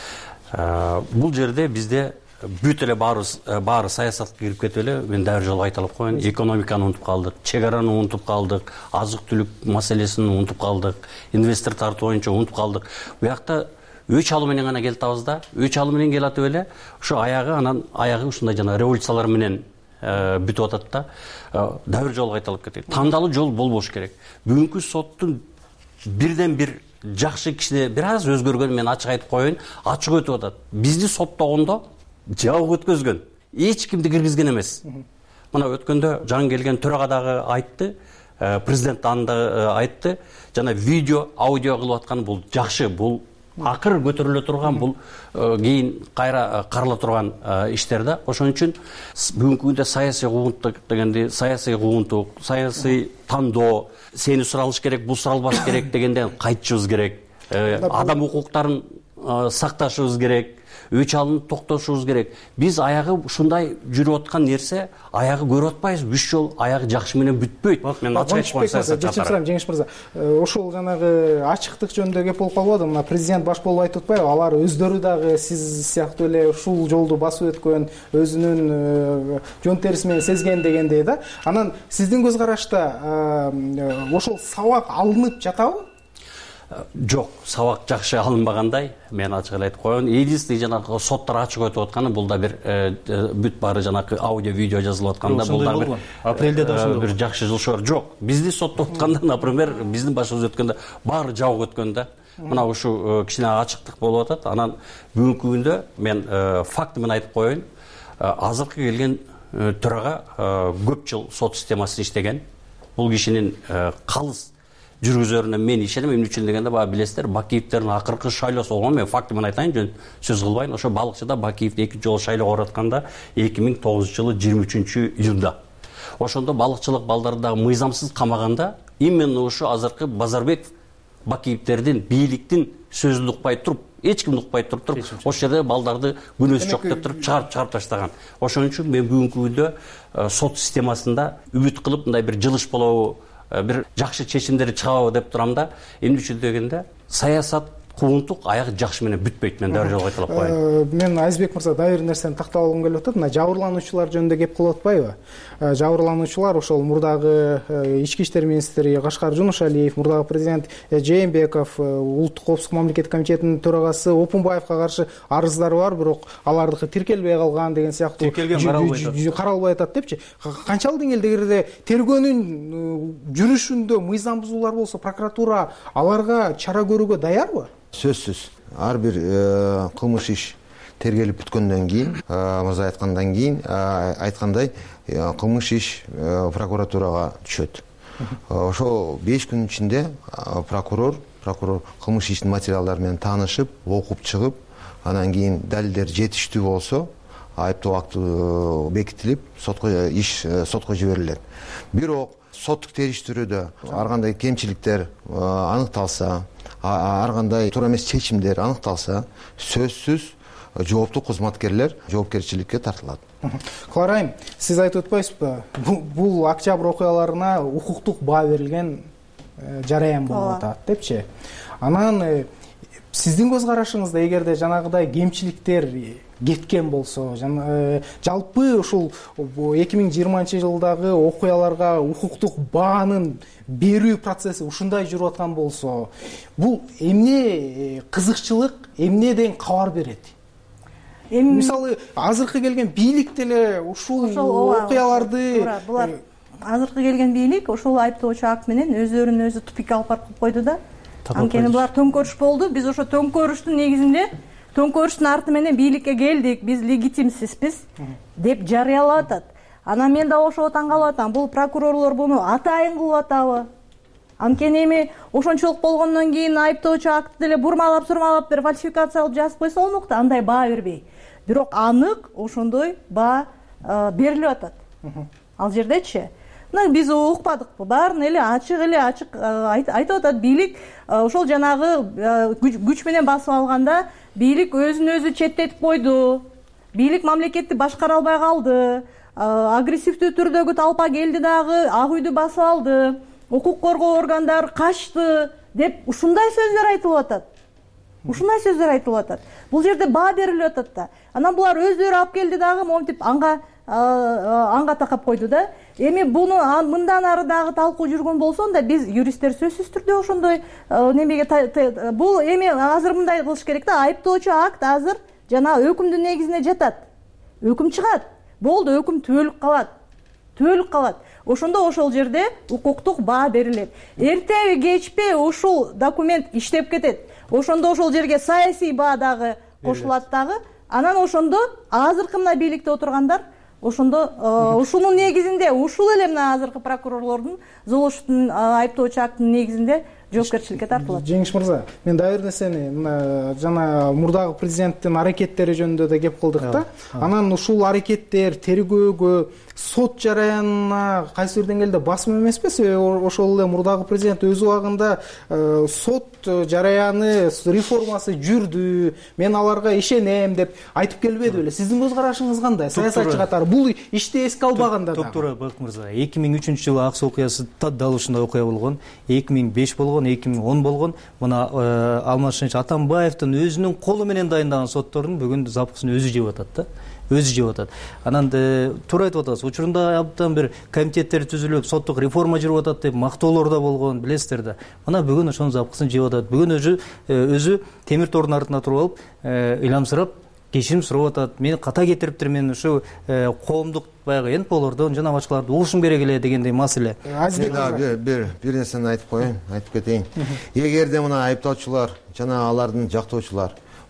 Бул жерде бизде бүт эле баарыбыз баары саясатка кирип кетип эле, мен дагы бир жолу айталып коеюн, экономиканы унутуп калдык, чек араны унутуп калдык, азык-түлүк маселесин унутуп калдык, инвестор тартуу боюнча унутуп калдык. Буякта өч алуу менен гана келатабыз да, өч алуу менен келатып эле, ошо аягы анан аягы ушундай жана революциялар менен бүтүп атат да. Дагы бир жолу айталып кетейин. Тандалуу жол болбош керек. Бүгүнкү соттун бирден бир жакшы кишине бир аз өзгөргөнүн мен ачык айтып коеюн, ачык өтүп атат. Бизди соттогондо жабык өткөзгөн, эч кимди киргизген эмес. Мына өткөндө жаңы келген төрага дагы айтты, президент анда айтты, жана видео, аудио кылып атканы бул жакшы, бул акыр көтөрүлө турган, бул кийин кайра карала турган иштер да. Ошон үчүн бүгүнкү күндө саясий куугунтук дегенди, саясий куугунтук, саясий тандоо, сени суралыш керек, бул суралбаш керек дегенден кайтышыбыз керек. Адам укуктарын сакташыбыз керек. Өч алууну токтотушубуз керек. Биз аягы ушундай жүрүп аткан нерсе, аягы көрүп атпайбыз. Үч жол аягы жакшы менен бүтпөйт. Мен ачык айтып коеюн. Кечирим, Жеңиш мырза. Ошол жанагы ачыктык жөнүндө кеп болуп калбады. Мына президент баш болуп айтып атпайбы? Алар өздөрү дагы сиз сыяктуу эле ушул жолду басып өткөн, өзүнүн жон териси менен сезген дегендей да. Анан сиздин көз карашта ошол сабак алынып жатабы? Жок, сабак жакшы алынбагандай, мен ачык айтып коеюн. Единственный жанагы соттор ачык өтүп атканы, бул да бир бүт баары жанагы аудио, видео жазылып атканда, бул да бир апрелде да ошондой бир жакшы жылшор жок. Бизди соттоп атканда, например, биздин башыбыз өткөндө баары жабык өткөн да. Мына ушу кичине ачыктык болуп атат. Анан бүгүнкү күндө мен факт менен айтып коеюн. Азыркы келген төрага көп жыл сот системасында иштеген, бул кишинин калыс жүргүзөрүнө мен ишенем. Эмне үчүн дегенде баягы билесиздер, Бакиевдердин акыркы шайлоосу болгон. Мен факты менен айтайын, жөн сөз кылбайын. Ошо балыкчыда Бакиев экинчи жолу шайлоого баратканда эки миң тогузунчу жылы жыйырма үчүнчү июнда. Ошондо балыкчылык балдарды дагы мыйзамсыз камаганда именно ушу азыркы Базарбеков Бакиевдердин бийликтин сөзүн укпай туруп, эч кимди укпай туруп туруп, ошол жерде балдарды күнөөсү жок деп туруп чыгарып чыгарып таштаган. Ошон үчүн мен бүгүнкү күндө сот системасында үмүт кылып мындай бир жылыш болобу, бир жакшы чечимдер чыгабы деп турам да. Эмне үчүн дегенде саясат куугунтук аягы жакшы менен бүтпөйт. Мен дагы жолго айтылып коеюн. Мен Айзбек мырза дагы бир нерсени тактап алгым келип атат. Мына жабырлануучулар жөнүндө кеп кылып атпайбы? Жабырлануучулар ошол мурдагы ички иштер министри Кашкар Жунушалиев, мурдагы президент Жээнбеков, улуттук коопсуздук мамлекеттик комитетинин төрагасы Опунбаевга каршы арыздары бар, бирок алардыкы тиркелбей калган деген сыяктуу каралбай атат депчи. Канчалык деңгээлде тергөөнүн жүрүшүндө мыйзам бузуулар болсо, прокуратура аларга чара көрүүгө даярбы? Сөзсүз ар бир кылмыш иш тергелип бүткөндөн кийин, мырза айткандан кийин айткандай кылмыш иш прокуратурага түшөт. Ошо беш күнүн ичинде прокурор прокурор кылмыш иштин материалдары менен таанышып, окуп чыгып, анан кийин далилдер жетиштүү болсо, айыптоо акты бекитилип, сотко иш сотко жиберилет. Бирок соттук териштирүүдө ар кандай кемчиликтер аныкталса, ар кандай туура эмес чечимдер аныкталса, сөзсүз жооптуу кызматкерлер жоопкерчиликке тартылат. Клара айым, сиз айтып атпайсызбы, бул октябрь окуяларына укуктук баа берилген жараян болуп атат депчи. Анан сиздин көз карашыңызда эгерде жанагыдай кемчиликтер кеткен болсо, жалпы ушул эки миң жыйырманчы жылдагы окуяларга укуктук баанын берүү процесси ушундай жүрүп аткан болсо, бул эмне кызыкчылык, эмнеден кабар берет? Мисалы, азыркы келген бийлик деле ушул окуяларды булар азыркы келген бийлик ошол айыптоочу акт менен өздөрүн өзү тупикке алып барып койду да. Анткени булар төңкөрүш болду. Биз ошо төңкөрүштүн негизинде төңкөрүштүн арты менен бийликке келдик, биз легитимсизбиз деп жарыялап атат. Анан мен да ошого таң калып атам. Бул прокурорлор буну атайын кылып атабы? Анткени эми ошончолук болгондон кийин айыптоочу акты деле бурмалап-сурмалап бир фальсификация кылып жазып койсо болмокта, андай баа бербей. Бирок анык ошондой баа берилип атат. Ал жердечи биз укпадыкпы? Баарын эле ачык эле ачык айтып атат. Бийлик ошол жанагы күч менен басып алганда бийлик өзүн өзү четтетип койду. Бийлик мамлекетти башкара албай калды. Агрессивдүү түрдөгү талпа келди дагы, ак үйдү басып алды. Укук коргоо органдары качты деп ушундай сөздөр айтылып атат. Ушундай сөздөр айтылып атат. Бул жерде баа берилип атат да. Анан булар өздөрү алып келди дагы, монтип анга анга такап койду да. Эми буну мындан ары дагы талкуу жүргөн болсо да, биз юристтер сөзсүз түрдө ошондой немеге бул эми азыр мындай кылыш керек да. Айыптоочу акт азыр жана өкүмдүн негизине жатат. Өкүм чыгат. Болду, өкүм түбөлүк калат. Түбөлүк калат. Ошондо ошол жерде укуктук баа берилет. Эртеби кечпи ушул документ иштеп кетет. Ошондо ошол жерге саясий баа дагы кошулат дагы. Анан ошондо азыркы мына бийликте отургандар ошондо ушунун негизинде, ушул эле мына азыркы прокурорлордун Золушевдун айыптоочу актынын негизинде жоопкерчиликке тартылат. Жеңиш мырза, мен дагы бир нерсени мына жана мурдагы президенттин аракеттери жөнүндө да кеп кылдык да. Анан ушул аракеттер тергөөгө, сот жараянына кайсы бир деңгээлде басым эмеспи? Ошол эле мурдагы президент өз убагында сот жараяны реформасы жүрдү, мен аларга ишенем деп айтып келбеди беле? Сиздин көз карашыңыз кандай? Саясатчы катары бул ишти эске албаганда да. Токтура Бак мырза, эки миң үчүнчү жылы Ак Суу окуясы дал ушундай окуя болгон, эки миң беш болгон, эки миң он болгон. Мына Алмазбек Атамбаевдин өзүнүн колу менен дайындаган соттордун бүгүн запкысын өзү жеп атат да. Өзү жеп атат. Анан туура айтып атасыз. Учурунда абдан бир комитеттер түзүлүп, соттук реформа жүрүп атат деп мактоолор да болгон, билесиздер да. Мына бүгүн ошонун запкысын жеп атат. Бүгүн өзү өзү темир тордун артына туруп алып, ыйламсырап кечирим сурап атат. Мени ката кетириптир, мен ушу коомдук баягы НПОлордон жана башкаларды угушум керек эле дегендей маселе. Бир бир бир нерсени айтып коеюн, айтып кетейин. Эгерде мына айыптоочулар жана алардын жактоочулар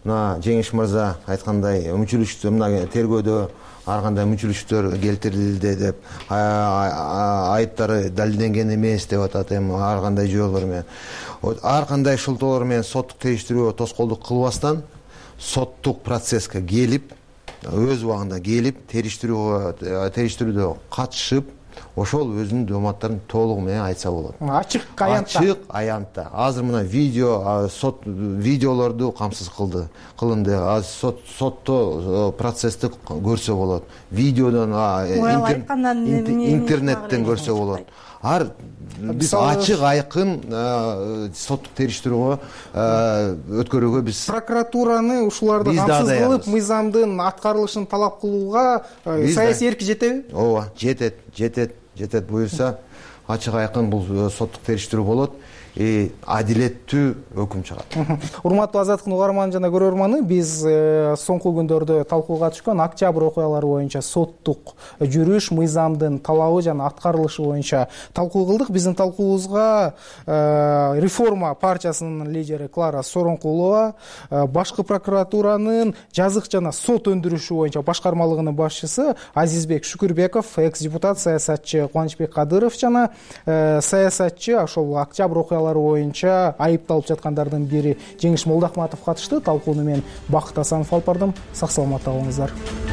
мына Жеңиш мырза айткандай мүчүлүштүү мына тергөөдө ар кандай мүчүлүштөр келтирилди деп, айыптары далилденген эмес деп атат. Эми ар кандай жүйөлөр менен, ар кандай шылтоолор менен соттук териштирүүгө тоскоолдук кылбастан соттук процесске келип, өз убагында келип, териштирүүгө териштирүүдө катышып, ошол өзүнүн дооматтарын толугу менен айтса болот. Ачык аянтта. Ачык аянтта. Азыр мына видео, сот видеолорду камсыз кылды, кылынды. Азыр сот сотто процессти көрсө болот. Видеодон, интернеттен көрсө болот. Ар биз ачык айкын соттук териштирүүгө өткөрүүгө биз прокуратураны ушуларды камсыз кылып, мыйзамдын аткарылышын талап кылууга саясий эрки жетеби? Ооба, жетет, жетет, жетет. Буюрса ачык айкын бул соттук териштирүү болот. Адилеттүү өкүм чыгат. Урматтуу Азаттыктын угарманы жана көрөрманы, биз соңку күндөрдө талкууга түшкөн октябрь окуялары боюнча соттук жүрүш, мыйзамдын талабы жана аткарылышы боюнча талкуу кылдык. Биздин талкуубузга реформа партиясынын лидери Клара Сооронкулова, башкы прокуратуранын жазык жана сот өндүрүшү боюнча башкармалыгынын башчысы Азизбек Шүкүрбеков, экс-депутат саясатчы Кубанычбек Кадыров жана саясатчы ошол октябрь окуялары боюнча айыпталып жаткандардын бири Жеңиш Молдохматов катышты. Талкууну мен Бакыт Асанов алып бардым. Сак саламатта болуңуздар.